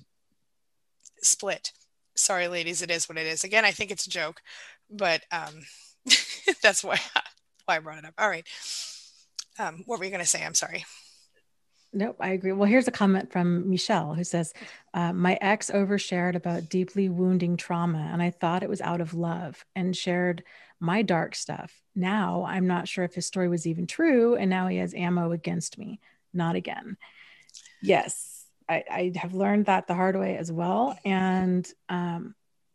split. Sorry, ladies, it is what it is. Again, I think it's a joke, but um, that's why, why I brought it up. All right. Um, what were you going to say? I'm sorry. Nope, I agree. Well, here's a comment from Michelle who says, uh, my ex overshared about deeply wounding trauma, and I thought it was out of love and shared my dark stuff. Now I'm not sure if his story was even true, and now he has ammo against me. Not again. Yes, I, I have learned that the hard way as well. And um,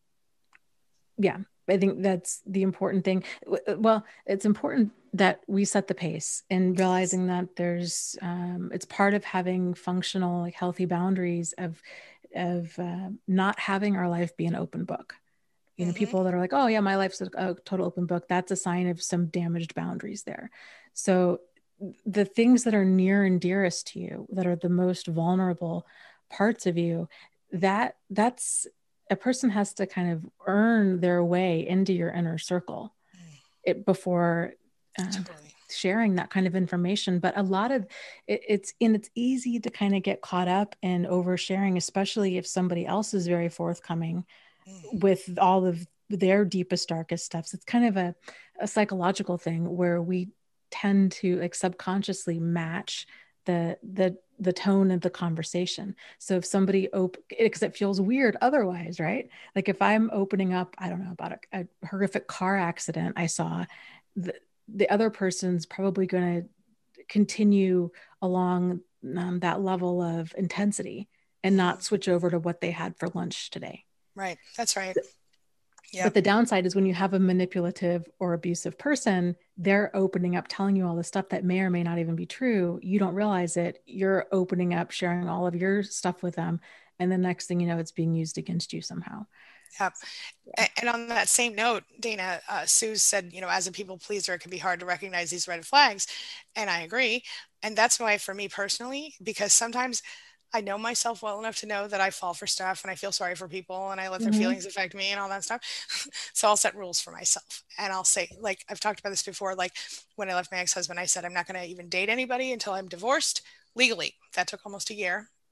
yeah, I think that's the important thing. Well, it's important that we set the pace and Yes. realizing that there's um, it's part of having functional, like healthy boundaries of of uh, not having our life be an open book. You know, Mm-hmm. people that are like, oh yeah, my life's a, a total open book, that's a sign of some damaged boundaries there. So the things that are near and dearest to you, that are the most vulnerable parts of you, that that's, a person has to kind of earn their way into your inner circle Mm, it before uh, totally. sharing that kind of information. But a lot of it, it's and it's easy to kind of get caught up in oversharing, especially if somebody else is very forthcoming Mm, with all of their deepest, darkest stuffs. It's kind of a, a psychological thing where we tend to like subconsciously match the the the tone of the conversation. So if somebody op because it feels weird otherwise, right? Like if I'm opening up, I don't know, about a, a horrific car accident I saw, the, the other person's probably going to continue along um, that level of intensity and not mm-hmm. switch over to what they had for lunch today. Right. That's right. But Yep. the downside is when you have a manipulative or abusive person, they're opening up, telling you all this stuff that may or may not even be true. You don't realize it. You're opening up, sharing all of your stuff with them. And the next thing you know, it's being used against you somehow. Yep. Yeah. A- And on that same note, Dana, uh, Sue said, you know, as a people pleaser, it can be hard to recognize these red flags. And I agree. And that's why, for me personally, because sometimes I know myself well enough to know that I fall for stuff and I feel sorry for people and I let their Mm-hmm. feelings affect me and all that stuff. So I'll set rules for myself. And I'll say, like, I've talked about this before. Like, when I left my ex husband, I said, I'm not going to even date anybody until I'm divorced legally. That took almost a year.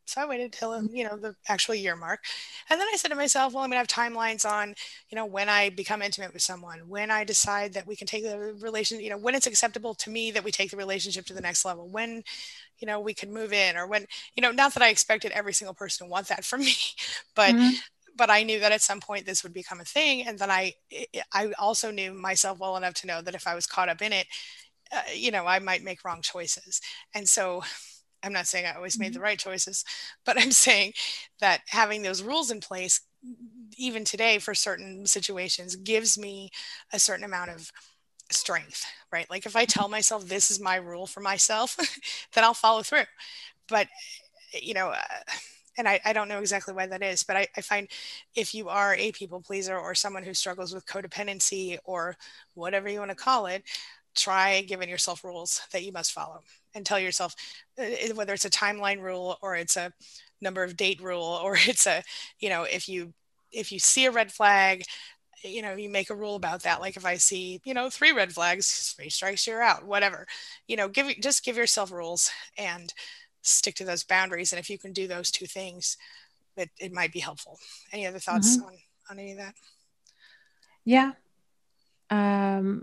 So I waited till, you know, the actual year mark. And then I said to myself, well, I'm going to have timelines on, you know, when I become intimate with someone, when I decide that we can take the relation, you know, when it's acceptable to me that we take the relationship to the next level, when, you know, we can move in, or when, you know, not that I expected every single person to want that from me, but Mm-hmm. but I knew that at some point this would become a thing. And then I, I also knew myself well enough to know that if I was caught up in it, uh, you know, I might make wrong choices. And so I'm not saying I always made the right choices, but I'm saying that having those rules in place, even today for certain situations, gives me a certain amount of strength, right? Like if I tell myself this is my rule for myself, then I'll follow through. But, you know, uh, and I, I don't know exactly why that is, but I, I find if you are a people pleaser or someone who struggles with codependency or whatever you want to call it, try giving yourself rules that you must follow and tell yourself, uh, whether it's a timeline rule or it's a number of date rule, or it's a, you know, if you if you see a red flag, you know, you make a rule about that. Like if I see, you know, three red flags, three strikes, you're out, whatever, you know, give just give yourself rules and stick to those boundaries. And if you can do those two things, it, it might be helpful. Any other thoughts Mm-hmm. on, on any of that? Yeah. Um,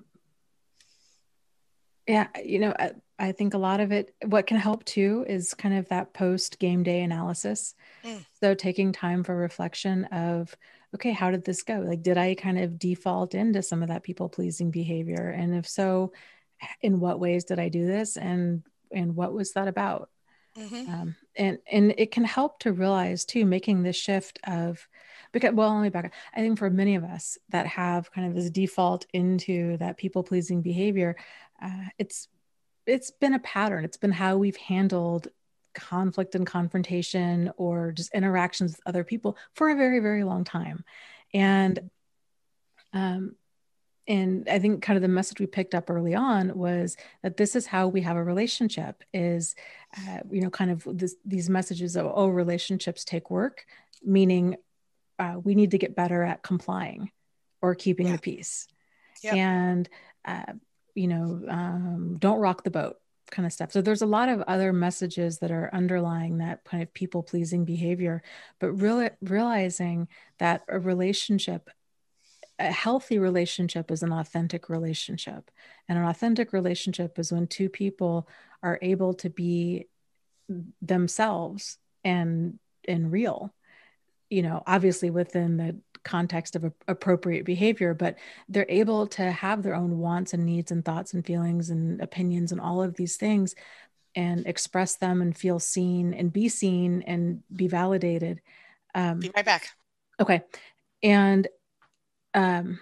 yeah. You know, I, I think a lot of it, what can help too, is kind of that post game day analysis. Mm. So taking time for reflection of, okay, how did this go? Like, did I kind of default into some of that people pleasing behavior? And if so, in what ways did I do this? And, and what was that about? Mm-hmm. Um, and, and it can help to realize too, making this shift of, because, well, let me back up. I think for many of us that have kind of this default into that people pleasing behavior, uh, it's, it's been a pattern. It's been how we've handled conflict and confrontation or just interactions with other people for a very, very long time. And, um, and I think kind of the message we picked up early on was that this is how we have a relationship is, uh, you know, kind of this, these messages of, oh, relationships take work, meaning uh, we need to get better at complying or keeping Yeah. the peace. Yep. And, uh, you know, um, don't rock the boat kind of stuff. So there's a lot of other messages that are underlying that kind of people pleasing behavior, but really realizing that a relationship, a healthy relationship is an authentic relationship. And an authentic relationship is when two people are able to be themselves and and real, you know, obviously within the context of a, appropriate behavior, but they're able to have their own wants and needs and thoughts and feelings and opinions and all of these things and express them and feel seen and be seen and be validated. Um, Be right back. okay. And um,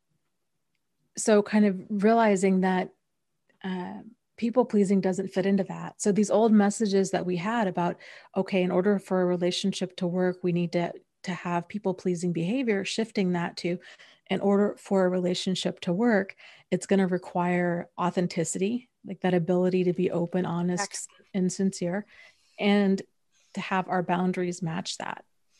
so kind of realizing that uh, people pleasing doesn't fit into that. So these old messages that we had about, okay, in order for a relationship to work, we need to, to have people pleasing behavior, shifting that to, in order for a relationship to work, it's going to require authenticity, like that ability to be open, honest, Back. and sincere, and to have our boundaries match that.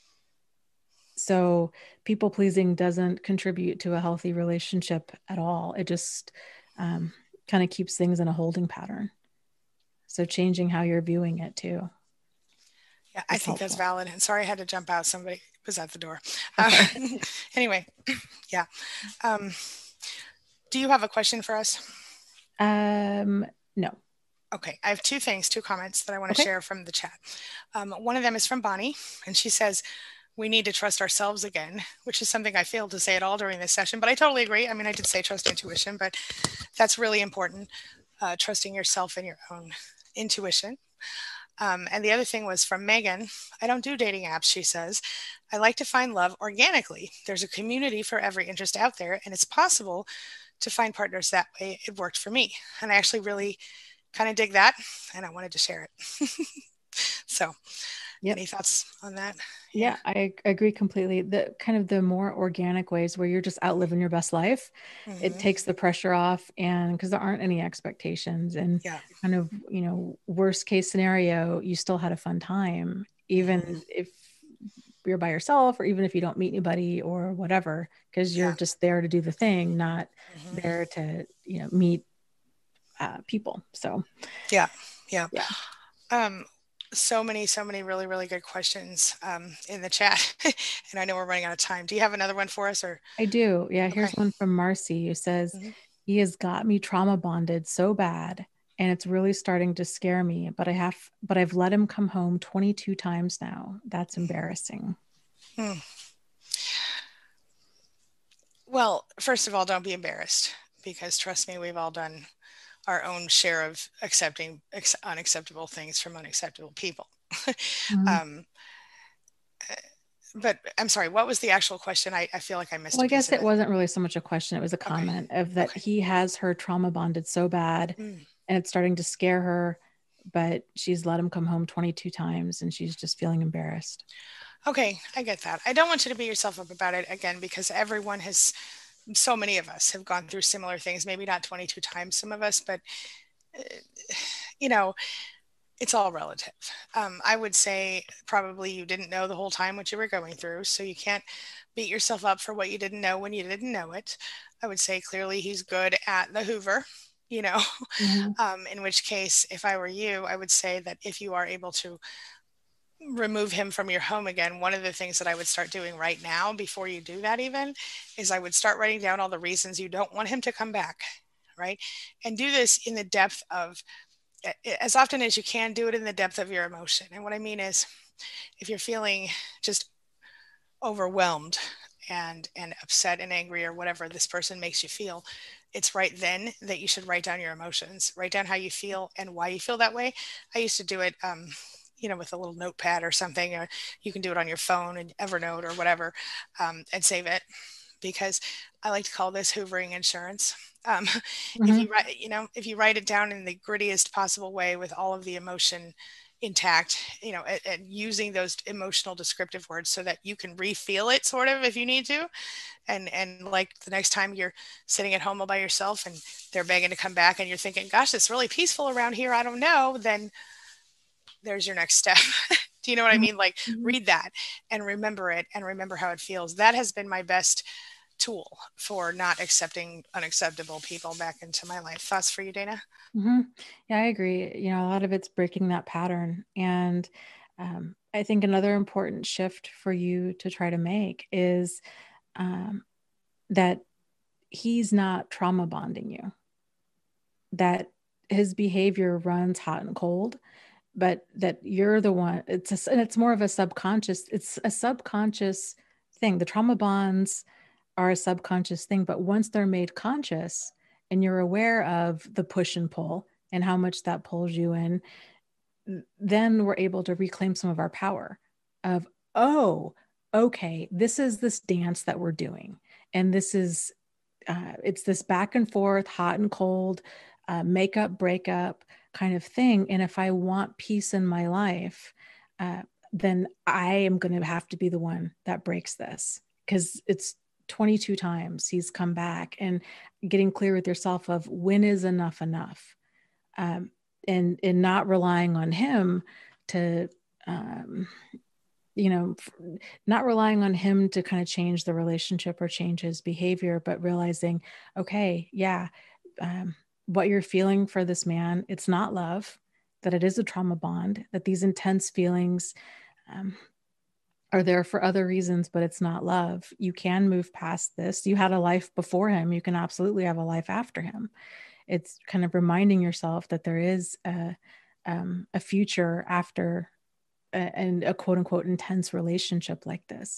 So people pleasing doesn't contribute to a healthy relationship at all. It just um, kind of keeps things in a holding pattern. So changing how you're viewing it too. Yeah, I think Helpful. that's valid. And sorry I had to jump out. Somebody was at the door. Okay. Um, anyway, yeah. Um, do you have a question for us? Um, no. Okay, I have two things, two comments that I want to Okay. share from the chat. Um, one of them is from Bonnie, and she says, we need to trust ourselves again, which is something I failed to say at all during this session, but I totally agree. I mean, I did say trust intuition, but that's really important, uh, trusting yourself and your own intuition. Um, and the other thing was from Megan. I don't do dating apps, she says. I like to find love organically. There's a community for every interest out there, and it's possible to find partners that way. It worked for me. And I actually really kind of dig that, and I wanted to share it. So, Yep. any thoughts on that? Yeah, I agree completely. The kind of the more organic ways where you're just out living your best life, it Mm-hmm. takes the pressure off, and because there aren't any expectations, and Yeah. kind of, you know, worst case scenario, you still had a fun time, even Mm-hmm. if you're by yourself or even if you don't meet anybody or whatever, because you're Yeah. just there to do the thing, not Mm-hmm. there to, you know, meet uh, people. So Yeah. Yeah. yeah. Um, so many, so many really, really good questions um, in the chat. And I know we're running out of time. Do you have another one for us or? I do. Yeah. Okay. Here's one from Marcy who says, Mhm. he has got me trauma bonded so bad and it's really starting to scare me, but I have, but I've let him come home twenty-two times now. That's embarrassing. Hmm. Well, first of all, don't be embarrassed because trust me, we've all done our own share of accepting ex- unacceptable things from unacceptable people. Mhm. um, but I'm sorry, what was the actual question? I, I feel like I missed Well, a I piece guess of it it. wasn't really so much a question. It was a Okay. comment of that Okay. he has her trauma bonded so bad Mm. and it's starting to scare her, but she's let him come home twenty-two times and she's just feeling embarrassed. Okay, I get that. I don't want you to beat yourself up about it again because everyone has, so many of us have gone through similar things, maybe not twenty-two times, some of us, but, uh, you know, it's all relative. Um, I would say probably you didn't know the whole time what you were going through, so you can't beat yourself up for what you didn't know when you didn't know it. I would say clearly he's good at the Hoover, you know, Mm-hmm. um, in which case, if I were you, I would say that if you are able to remove him from your home again, one of the things that I would start doing right now before you do that even is I would start writing down all the reasons you don't want him to come back, right? And do this in the depth of, as often as you can, do it in the depth of your emotion. And what I mean is if you're feeling just overwhelmed and and upset and angry or whatever this person makes you feel, it's right then that you should write down your emotions, write down how you feel and why you feel that way. I used to do it um, you know, with a little notepad or something, or you can do it on your phone and Evernote or whatever, um, and save it, because I like to call this hoovering insurance. Um, if Mm-hmm. you write, you know, if you write it down in the grittiest possible way with all of the emotion intact, you know, and, and using those emotional descriptive words so that you can re-feel it sort of if you need to. And, and like the next time you're sitting at home all by yourself and they're begging to come back and you're thinking, gosh, it's really peaceful around here, I don't know, then there's your next step. Do you know what I mean? Like Mm-hmm. read that and remember it and remember how it feels. That has been my best tool for not accepting unacceptable people back into my life. Thoughts for you, Dana? Mm-hmm. Yeah, I agree. You know, a lot of it's breaking that pattern. And um, I think another important shift for you to try to make is um, that he's not trauma bonding you, that his behavior runs hot and cold, but that you're the one, it's a, and it's more of a subconscious, it's a subconscious thing. The trauma bonds are a subconscious thing, but once they're made conscious and you're aware of the push and pull and how much that pulls you in, then we're able to reclaim some of our power of, oh, okay, this is this dance that we're doing. And this is, uh, it's this back and forth, hot and cold, uh, makeup, breakup kind of thing. And if I want peace in my life, uh, then I am going to have to be the one that breaks this, because it's twenty-two times he's come back, and getting clear with yourself of when is enough enough. Um, and and not relying on him to um, you know not relying on him to kind of change the relationship or change his behavior, but realizing, okay, yeah, um, what you're feeling for this man, it's not love, that it is a trauma bond, that these intense feelings um, are there for other reasons, but it's not love. You can move past this. You had a life before him, you can absolutely have a life after him. It's kind of reminding yourself that there is a, um, a future after a, and a quote unquote intense relationship like this.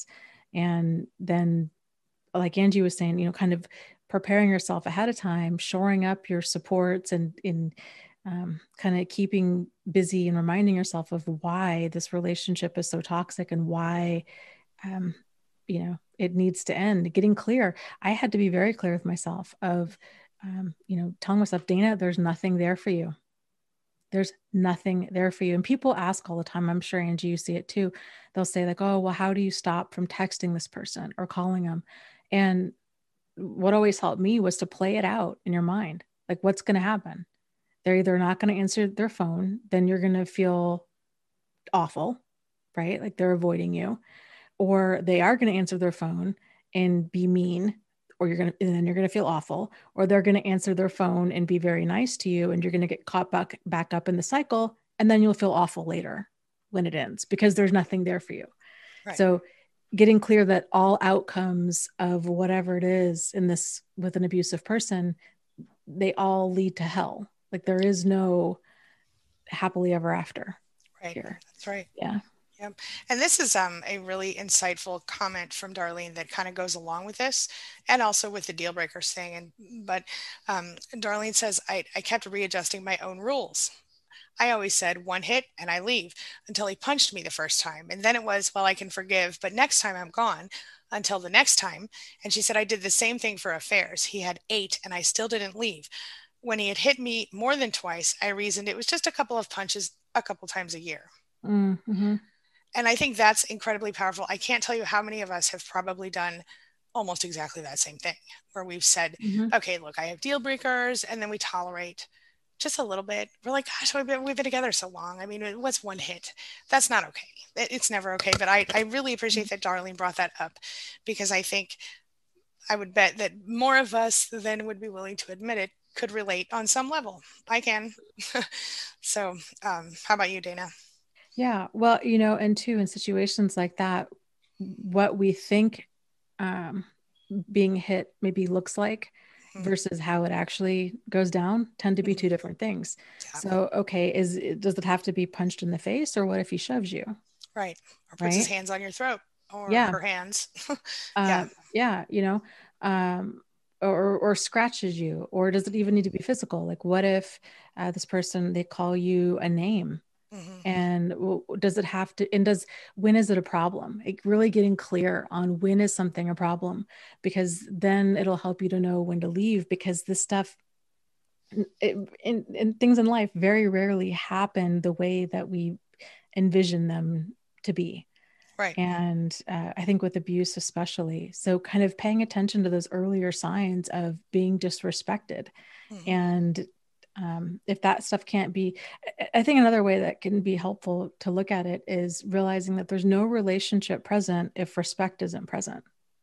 And then, like Angie was saying, you know, kind of preparing yourself ahead of time, shoring up your supports, and in um, kind of keeping busy and reminding yourself of why this relationship is so toxic and why, um, you know, it needs to end. Getting clear. I had to be very clear with myself of, um, you know, telling myself, Dana, there's nothing there for you. There's nothing there for you. And people ask all the time, I'm sure Angie, you see it too. They'll say like, oh, well, how do you stop from texting this person or calling them? And what always helped me was to play it out in your mind. Like, what's going to happen? They're either not going to answer their phone, then you're going to feel awful, right? Like they're avoiding you, or they are going to answer their phone and be mean, or you're going to, and then you're going to feel awful, or they're going to answer their phone and be very nice to you, and you're going to get caught back, back up in the cycle, and then you'll feel awful later. when it ends because there's nothing there for you. Right. So getting clear that all outcomes of whatever it is in this with an abusive person, they all lead to hell. Like there is no happily ever after Right. here. That's right. Yeah. Yep. And this is um, a really insightful comment from Darlene that kind of goes along with this and also with the deal breakers thing. And but um, Darlene says, I, I kept readjusting my own rules. I always said one hit and I leave until he punched me the first time. And then it was, well, I can forgive, but next time I'm gone until the next time. And she said, I did the same thing for affairs. He had eight and I still didn't leave. When he had hit me more than twice, I reasoned it was just a couple of punches a couple times a year. Mm-hmm. And I think that's incredibly powerful. I can't tell you how many of us have probably done almost exactly that same thing where we've said, Mm-hmm. okay, look, I have deal breakers, and then we tolerate just a little bit. We're like, gosh, we've been, we've been together so long. I mean, what's one hit? That's not okay. It's never okay. But I, I really appreciate that Darlene brought that up because I think I would bet that more of us than would be willing to admit it could relate on some level. I can. So um, how about you, Dana? Yeah. Well, you know, and too, in situations like that, what we think um, being hit maybe looks like Mm-hmm. versus how it actually goes down tend to be Mm-hmm. two different things. Yeah. So, okay, is does it have to be punched in the face, or what if he shoves you? Right. Or puts his Right. hands on your throat or Yeah. her hands. Yeah. Uh, yeah. You know, um, or, or scratches you, or does it even need to be physical? Like, what if uh, this person, they call you a name? Mm-hmm. And does it have to, and does, when is it a problem? Like really getting clear on when is something a problem, because then it'll help you to know when to leave, because this stuff it, in, in things in life very rarely happen the way that we envision them to be. Right. And uh, I think with abuse especially, so kind of paying attention to those earlier signs of being disrespected. Mm-hmm. And um, if that stuff can't be, I think another way that can be helpful to look at it is realizing that there's no relationship present if respect isn't present.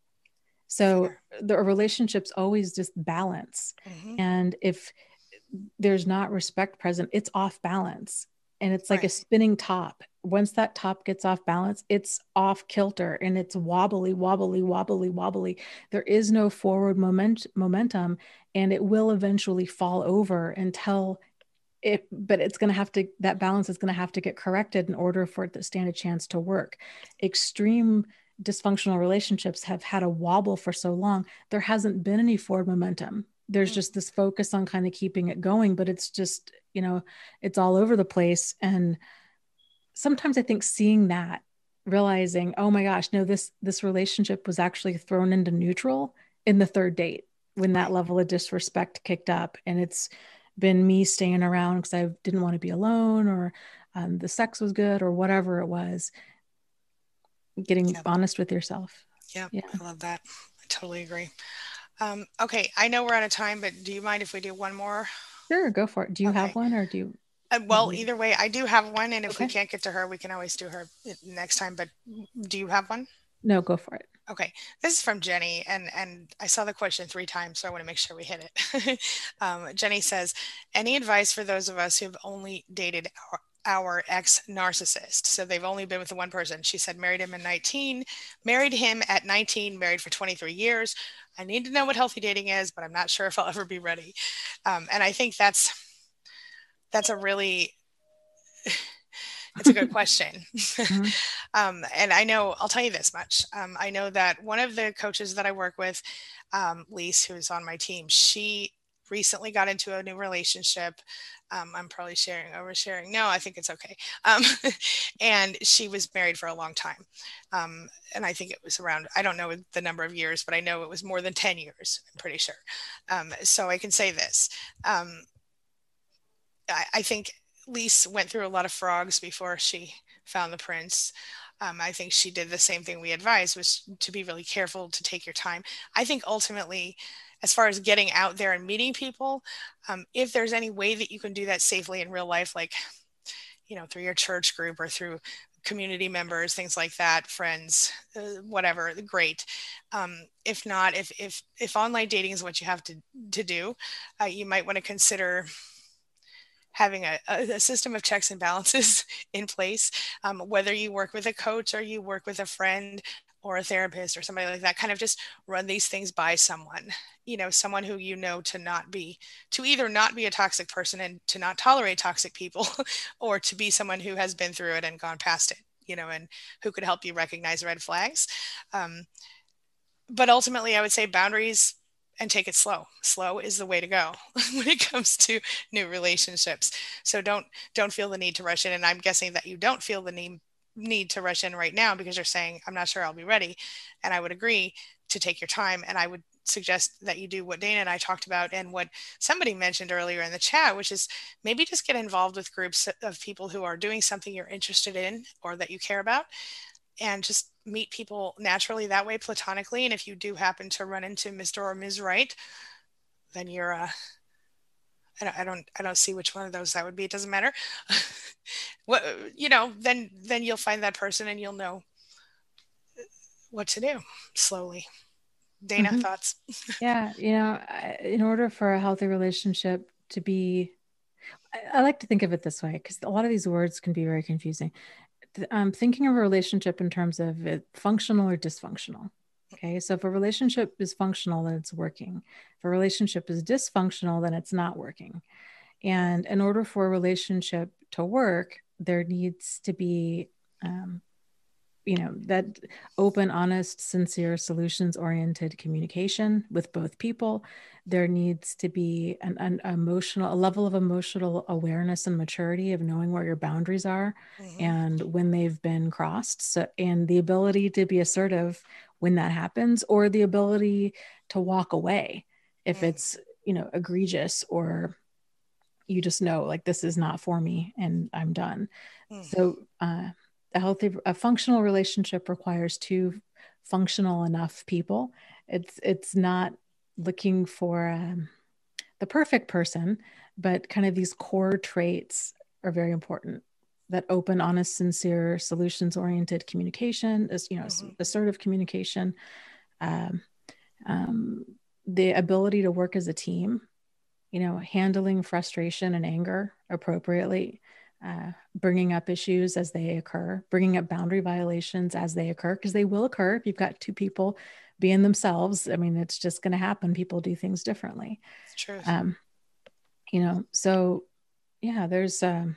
So Fair. the relationship's always just balance. Mm-hmm. And if there's not respect present, it's off balance. And it's like a Right. spinning top. Once that top gets off balance, it's off kilter and it's wobbly, wobbly, wobbly, wobbly. There is no forward moment, momentum, and it will eventually fall over until it, but it's going to have to, that balance is going to have to get corrected in order for it to stand a chance to work. Extreme dysfunctional relationships have had a wobble for so long, there hasn't been any forward momentum. There's Mm. just this focus on kind of keeping it going, but it's just, you know, it's all over the place. And sometimes I think seeing that, realizing, oh my gosh, no, this this relationship was actually thrown into neutral in the third date when that Right. level of disrespect kicked up. And it's been me staying around because I didn't want to be alone, or um, the sex was good, or whatever it was. Getting Yep. honest with yourself. Yep. Yeah. I love that. I totally agree. Um, okay. I know we're out of time, but do you mind if we do one more? Sure, go for it. Do you have Okay. one, or do you Uh, want well, me to? either way, I do have one, and if we Okay. can't get to her, we can always do her next time. But do you have one? No, go for it. Okay, this is from Jenny, and and I saw the question three times, so I want to make sure we hit it. um, Jenny says, "Any advice for those of us who've only dated our, our ex narcissist? So they've only been with the one person." She said, "Married him in nineteen, married him at nineteen, married for twenty-three years. I need to know what healthy dating is, but I'm not sure if I'll ever be ready." Um, and I think that's that's a really it's a good question. Mhm. um, and I know, I'll tell you this much. Um, I know that one of the coaches that I work with, um, Lise, who's on my team, she recently got into a new relationship. Um, I'm probably sharing, oversharing. No, I think it's okay. Um, and she was married for a long time. Um, and I think it was around, I don't know the number of years, but I know it was more than ten years, I'm pretty sure. Um, so I can say this. Um, I, I think Lise went through a lot of frogs before she found the prince. Um, I think she did the same thing we advised, was to be really careful, to take your time. I think ultimately, as far as getting out there and meeting people, um, if there's any way that you can do that safely in real life, like, you know, through your church group or through community members, things like that, friends, uh, whatever, great. Um, if not, if, if, if online dating is what you have to, to do, uh, you might want to consider having a, a system of checks and balances in place, um, whether you work with a coach or you work with a friend or a therapist or somebody like that, kind of just run these things by someone, you know, someone who you know to not be, to either not be a toxic person and to not tolerate toxic people, or to be someone who has been through it and gone past it, you know, and who could help you recognize red flags. Um, but ultimately, I would say boundaries and take it slow. Slow is the way to go when it comes to new relationships. So don't don't feel the need to rush in. And I'm guessing that you don't feel the need need to rush in right now because you're saying, I'm not sure I'll be ready. And I would agree to take your time. And I would suggest that you do what Dana and I talked about and what somebody mentioned earlier in the chat, which is maybe just get involved with groups of people who are doing something you're interested in or that you care about, and just meet people naturally that way, platonically. And if you do happen to run into Mister or Miz Right, then you're uh I don't, I don't I don't see which one of those that would be. It doesn't matter. What, you know, then then you'll find that person and you'll know what to do slowly. Dana, Mm-hmm. thoughts? Yeah, you know, in order for a healthy relationship to be, I, I like to think of it this way because a lot of these words can be very confusing. I'm thinking of a relationship in terms of it functional or dysfunctional. Okay, so if a relationship is functional, then it's working. If a relationship is dysfunctional, then it's not working. And in order for a relationship to work, there needs to be um, you know, that open, honest, sincere, solutions oriented communication with both people. There needs to be an, an emotional, a level of emotional awareness and maturity of knowing where your boundaries are mm-hmm. and when they've been crossed. So, and the ability to be assertive when that happens, or the ability to walk away if mm-hmm. it's, you know, egregious, or you just know like this is not for me and I'm done. Mm-hmm. So, uh, a healthy, a functional relationship requires two functional enough people. It's it's not looking for um, the perfect person, but kind of these core traits are very important. That open, honest, sincere, solutions-oriented communication is, you know, mm-hmm. assertive communication, um, um, the ability to work as a team, you know, handling frustration and anger appropriately. Uh, bringing up issues as they occur, bringing up boundary violations as they occur, because they will occur if you've got two people being themselves. I mean, it's just going to happen. People do things differently. It's true. Um, you know, so yeah, there's, um,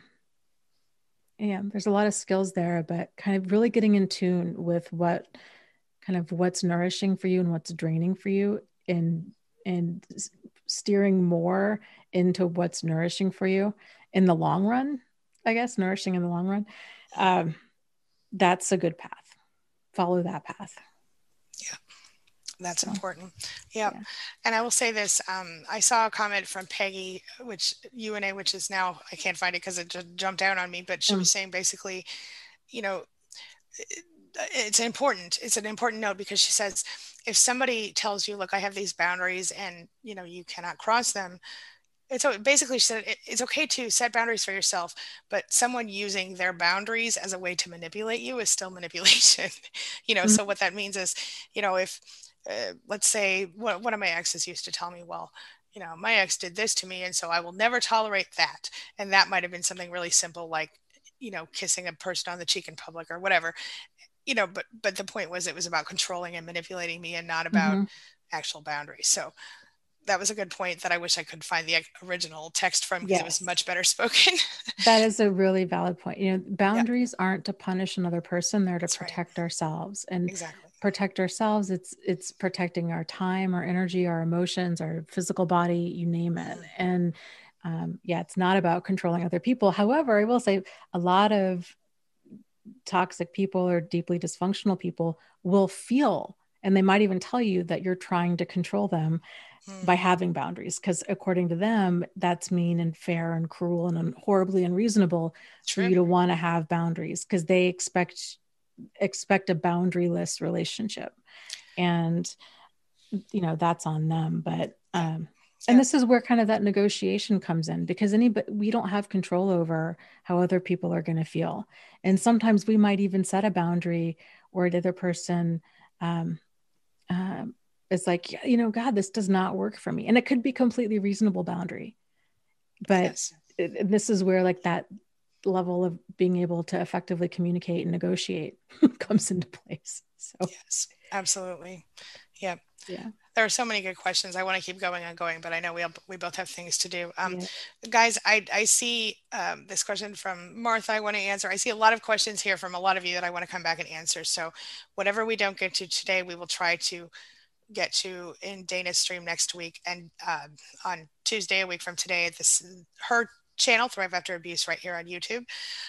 yeah, there's a lot of skills there, but kind of really getting in tune with what kind of what's nourishing for you and what's draining for you, and, and steering more into what's nourishing for you in the long run. I guess nourishing in the long run. Um, that's a good path. Follow that path. Yeah, that's so important. Yep. Yeah. And I will say this, um, I saw a comment from Peggy, which U N A, which is now, I can't find it because it just jumped down on me, but she mm. was saying basically, you know, it, it's important. It's an important note because she says, if somebody tells you, look, I have these boundaries and, you know, you cannot cross them, it's basically, she said it's okay to set boundaries for yourself, but someone using their boundaries as a way to manipulate you is still manipulation. You know, mm-hmm. So what that means is, you know, if uh, let's say one, one of my exes used to tell me, well, you know, my ex did this to me, and so I will never tolerate that. And that might have been something really simple, like, you know, kissing a person on the cheek in public or whatever, you know, but but the point was it was about controlling and manipulating me and not about mm-hmm. actual boundaries. So that was a good point that I wish I could find the original text from, because yes. It was much better spoken. That is a really valid point. You know, boundaries yeah. aren't to punish another person. They're to That's protect right. ourselves and exactly. protect ourselves. It's, it's protecting our time, our energy, our emotions, our physical body, you name it. And um, yeah, it's not about controlling other people. However, I will say a lot of toxic people or deeply dysfunctional people will feel, and they might even tell you that you're trying to control them by having boundaries, because according to them, that's mean and fair and cruel and un- horribly unreasonable True. For you to want to have boundaries, because they expect expect a boundaryless relationship, and you know that's on them. But um, and yeah. This is where kind of that negotiation comes in, because anybody, we don't have control over how other people are going to feel, and sometimes we might even set a boundary where the other person. Um, um, It's like, you know, God, this does not work for me. And it could be completely reasonable boundary, but yes. it, this is where like that level of being able to effectively communicate and negotiate comes into place. So yes, absolutely. Yeah. Yeah. There are so many good questions. I want to keep going and going, but I know we all, we both have things to do. Um, Yeah. guys, I, I see um, this question from Martha I want to answer. I see a lot of questions here from a lot of you that I want to come back and answer. So whatever we don't get to today, we will try to get to in Dana's stream next week. And uh, on Tuesday, a week from today, this her channel, Thrive After Abuse, right here on YouTube.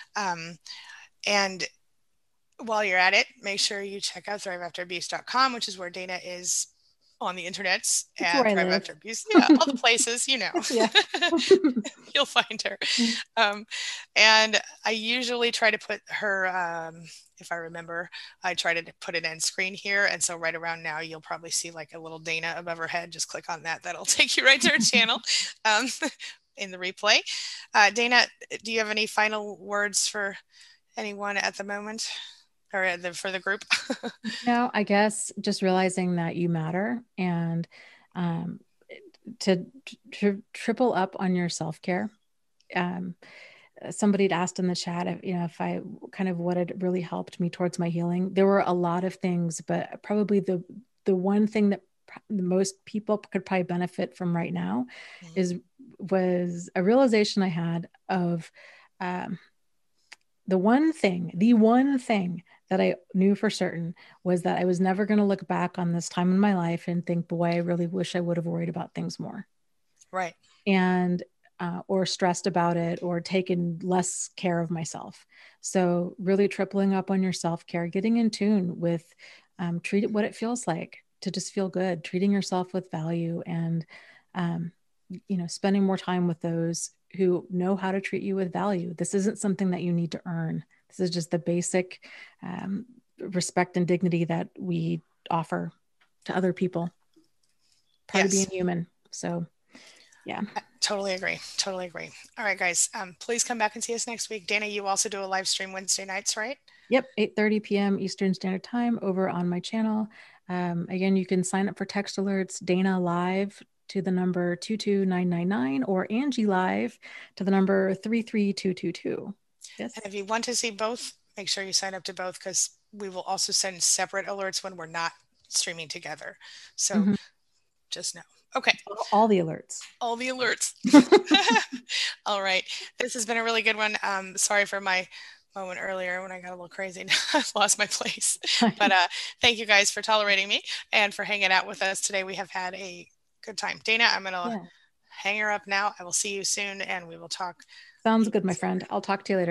Um, and while you're at it, make sure you check out thrive after abuse dot com, which is where Dana is on the internets, It's and where I Thrive live. After Abuse. Yeah, all the places, you know. Yeah. You'll find her. Um, and I usually try to put her, um, if I remember, I try to put an end screen here. And so right around now, you'll probably see like a little Dana above her head. Just click on that. That'll take you right to her channel um, in the replay. Uh, Dana, do you have any final words for anyone at the moment? Or the, for the group? No, I guess just realizing that you matter, and um, to, to triple up on your self-care. Um, somebody had asked in the chat if, you know, if I kind of what had really helped me towards my healing. There were a lot of things, but probably the, the one thing that the most people could probably benefit from right now mm-hmm. is, was a realization I had of, um, the one thing, the one thing that I knew for certain was that I was never going to look back on this time in my life and think, boy, I really wish I would have worried about things more. Right. And, uh, or stressed about it or taken less care of myself. So really tripling up on your self-care, getting in tune with, um, treat it what it feels like to just feel good, treating yourself with value, and, um, you know, spending more time with those who know how to treat you with value. This isn't something that you need to earn. This is just the basic um, respect and dignity that we offer to other people. Part yes. of being human. So, yeah. I totally agree. Totally agree. All right, guys, um, please come back and see us next week. Dana, you also do a live stream Wednesday nights, right? Yep. eight thirty p.m. Eastern Standard Time over on my channel. Um, again, you can sign up for text alerts, Dana Live to the number two two nine nine nine, or Angie Live to the number three three two two two. Yes. And if you want to see both, make sure you sign up to both, because we will also send separate alerts when we're not streaming together. So mm-hmm. just know. Okay. All the alerts. All the alerts. All right. This has been a really good one. Um, sorry for my moment earlier when I got a little crazy. I've lost my place. But uh, thank you guys for tolerating me and for hanging out with us today. We have had a good time. Dana, I'm going to yeah. hang her up now. I will see you soon, and we will talk. Sounds good, my friend. I'll talk to you later.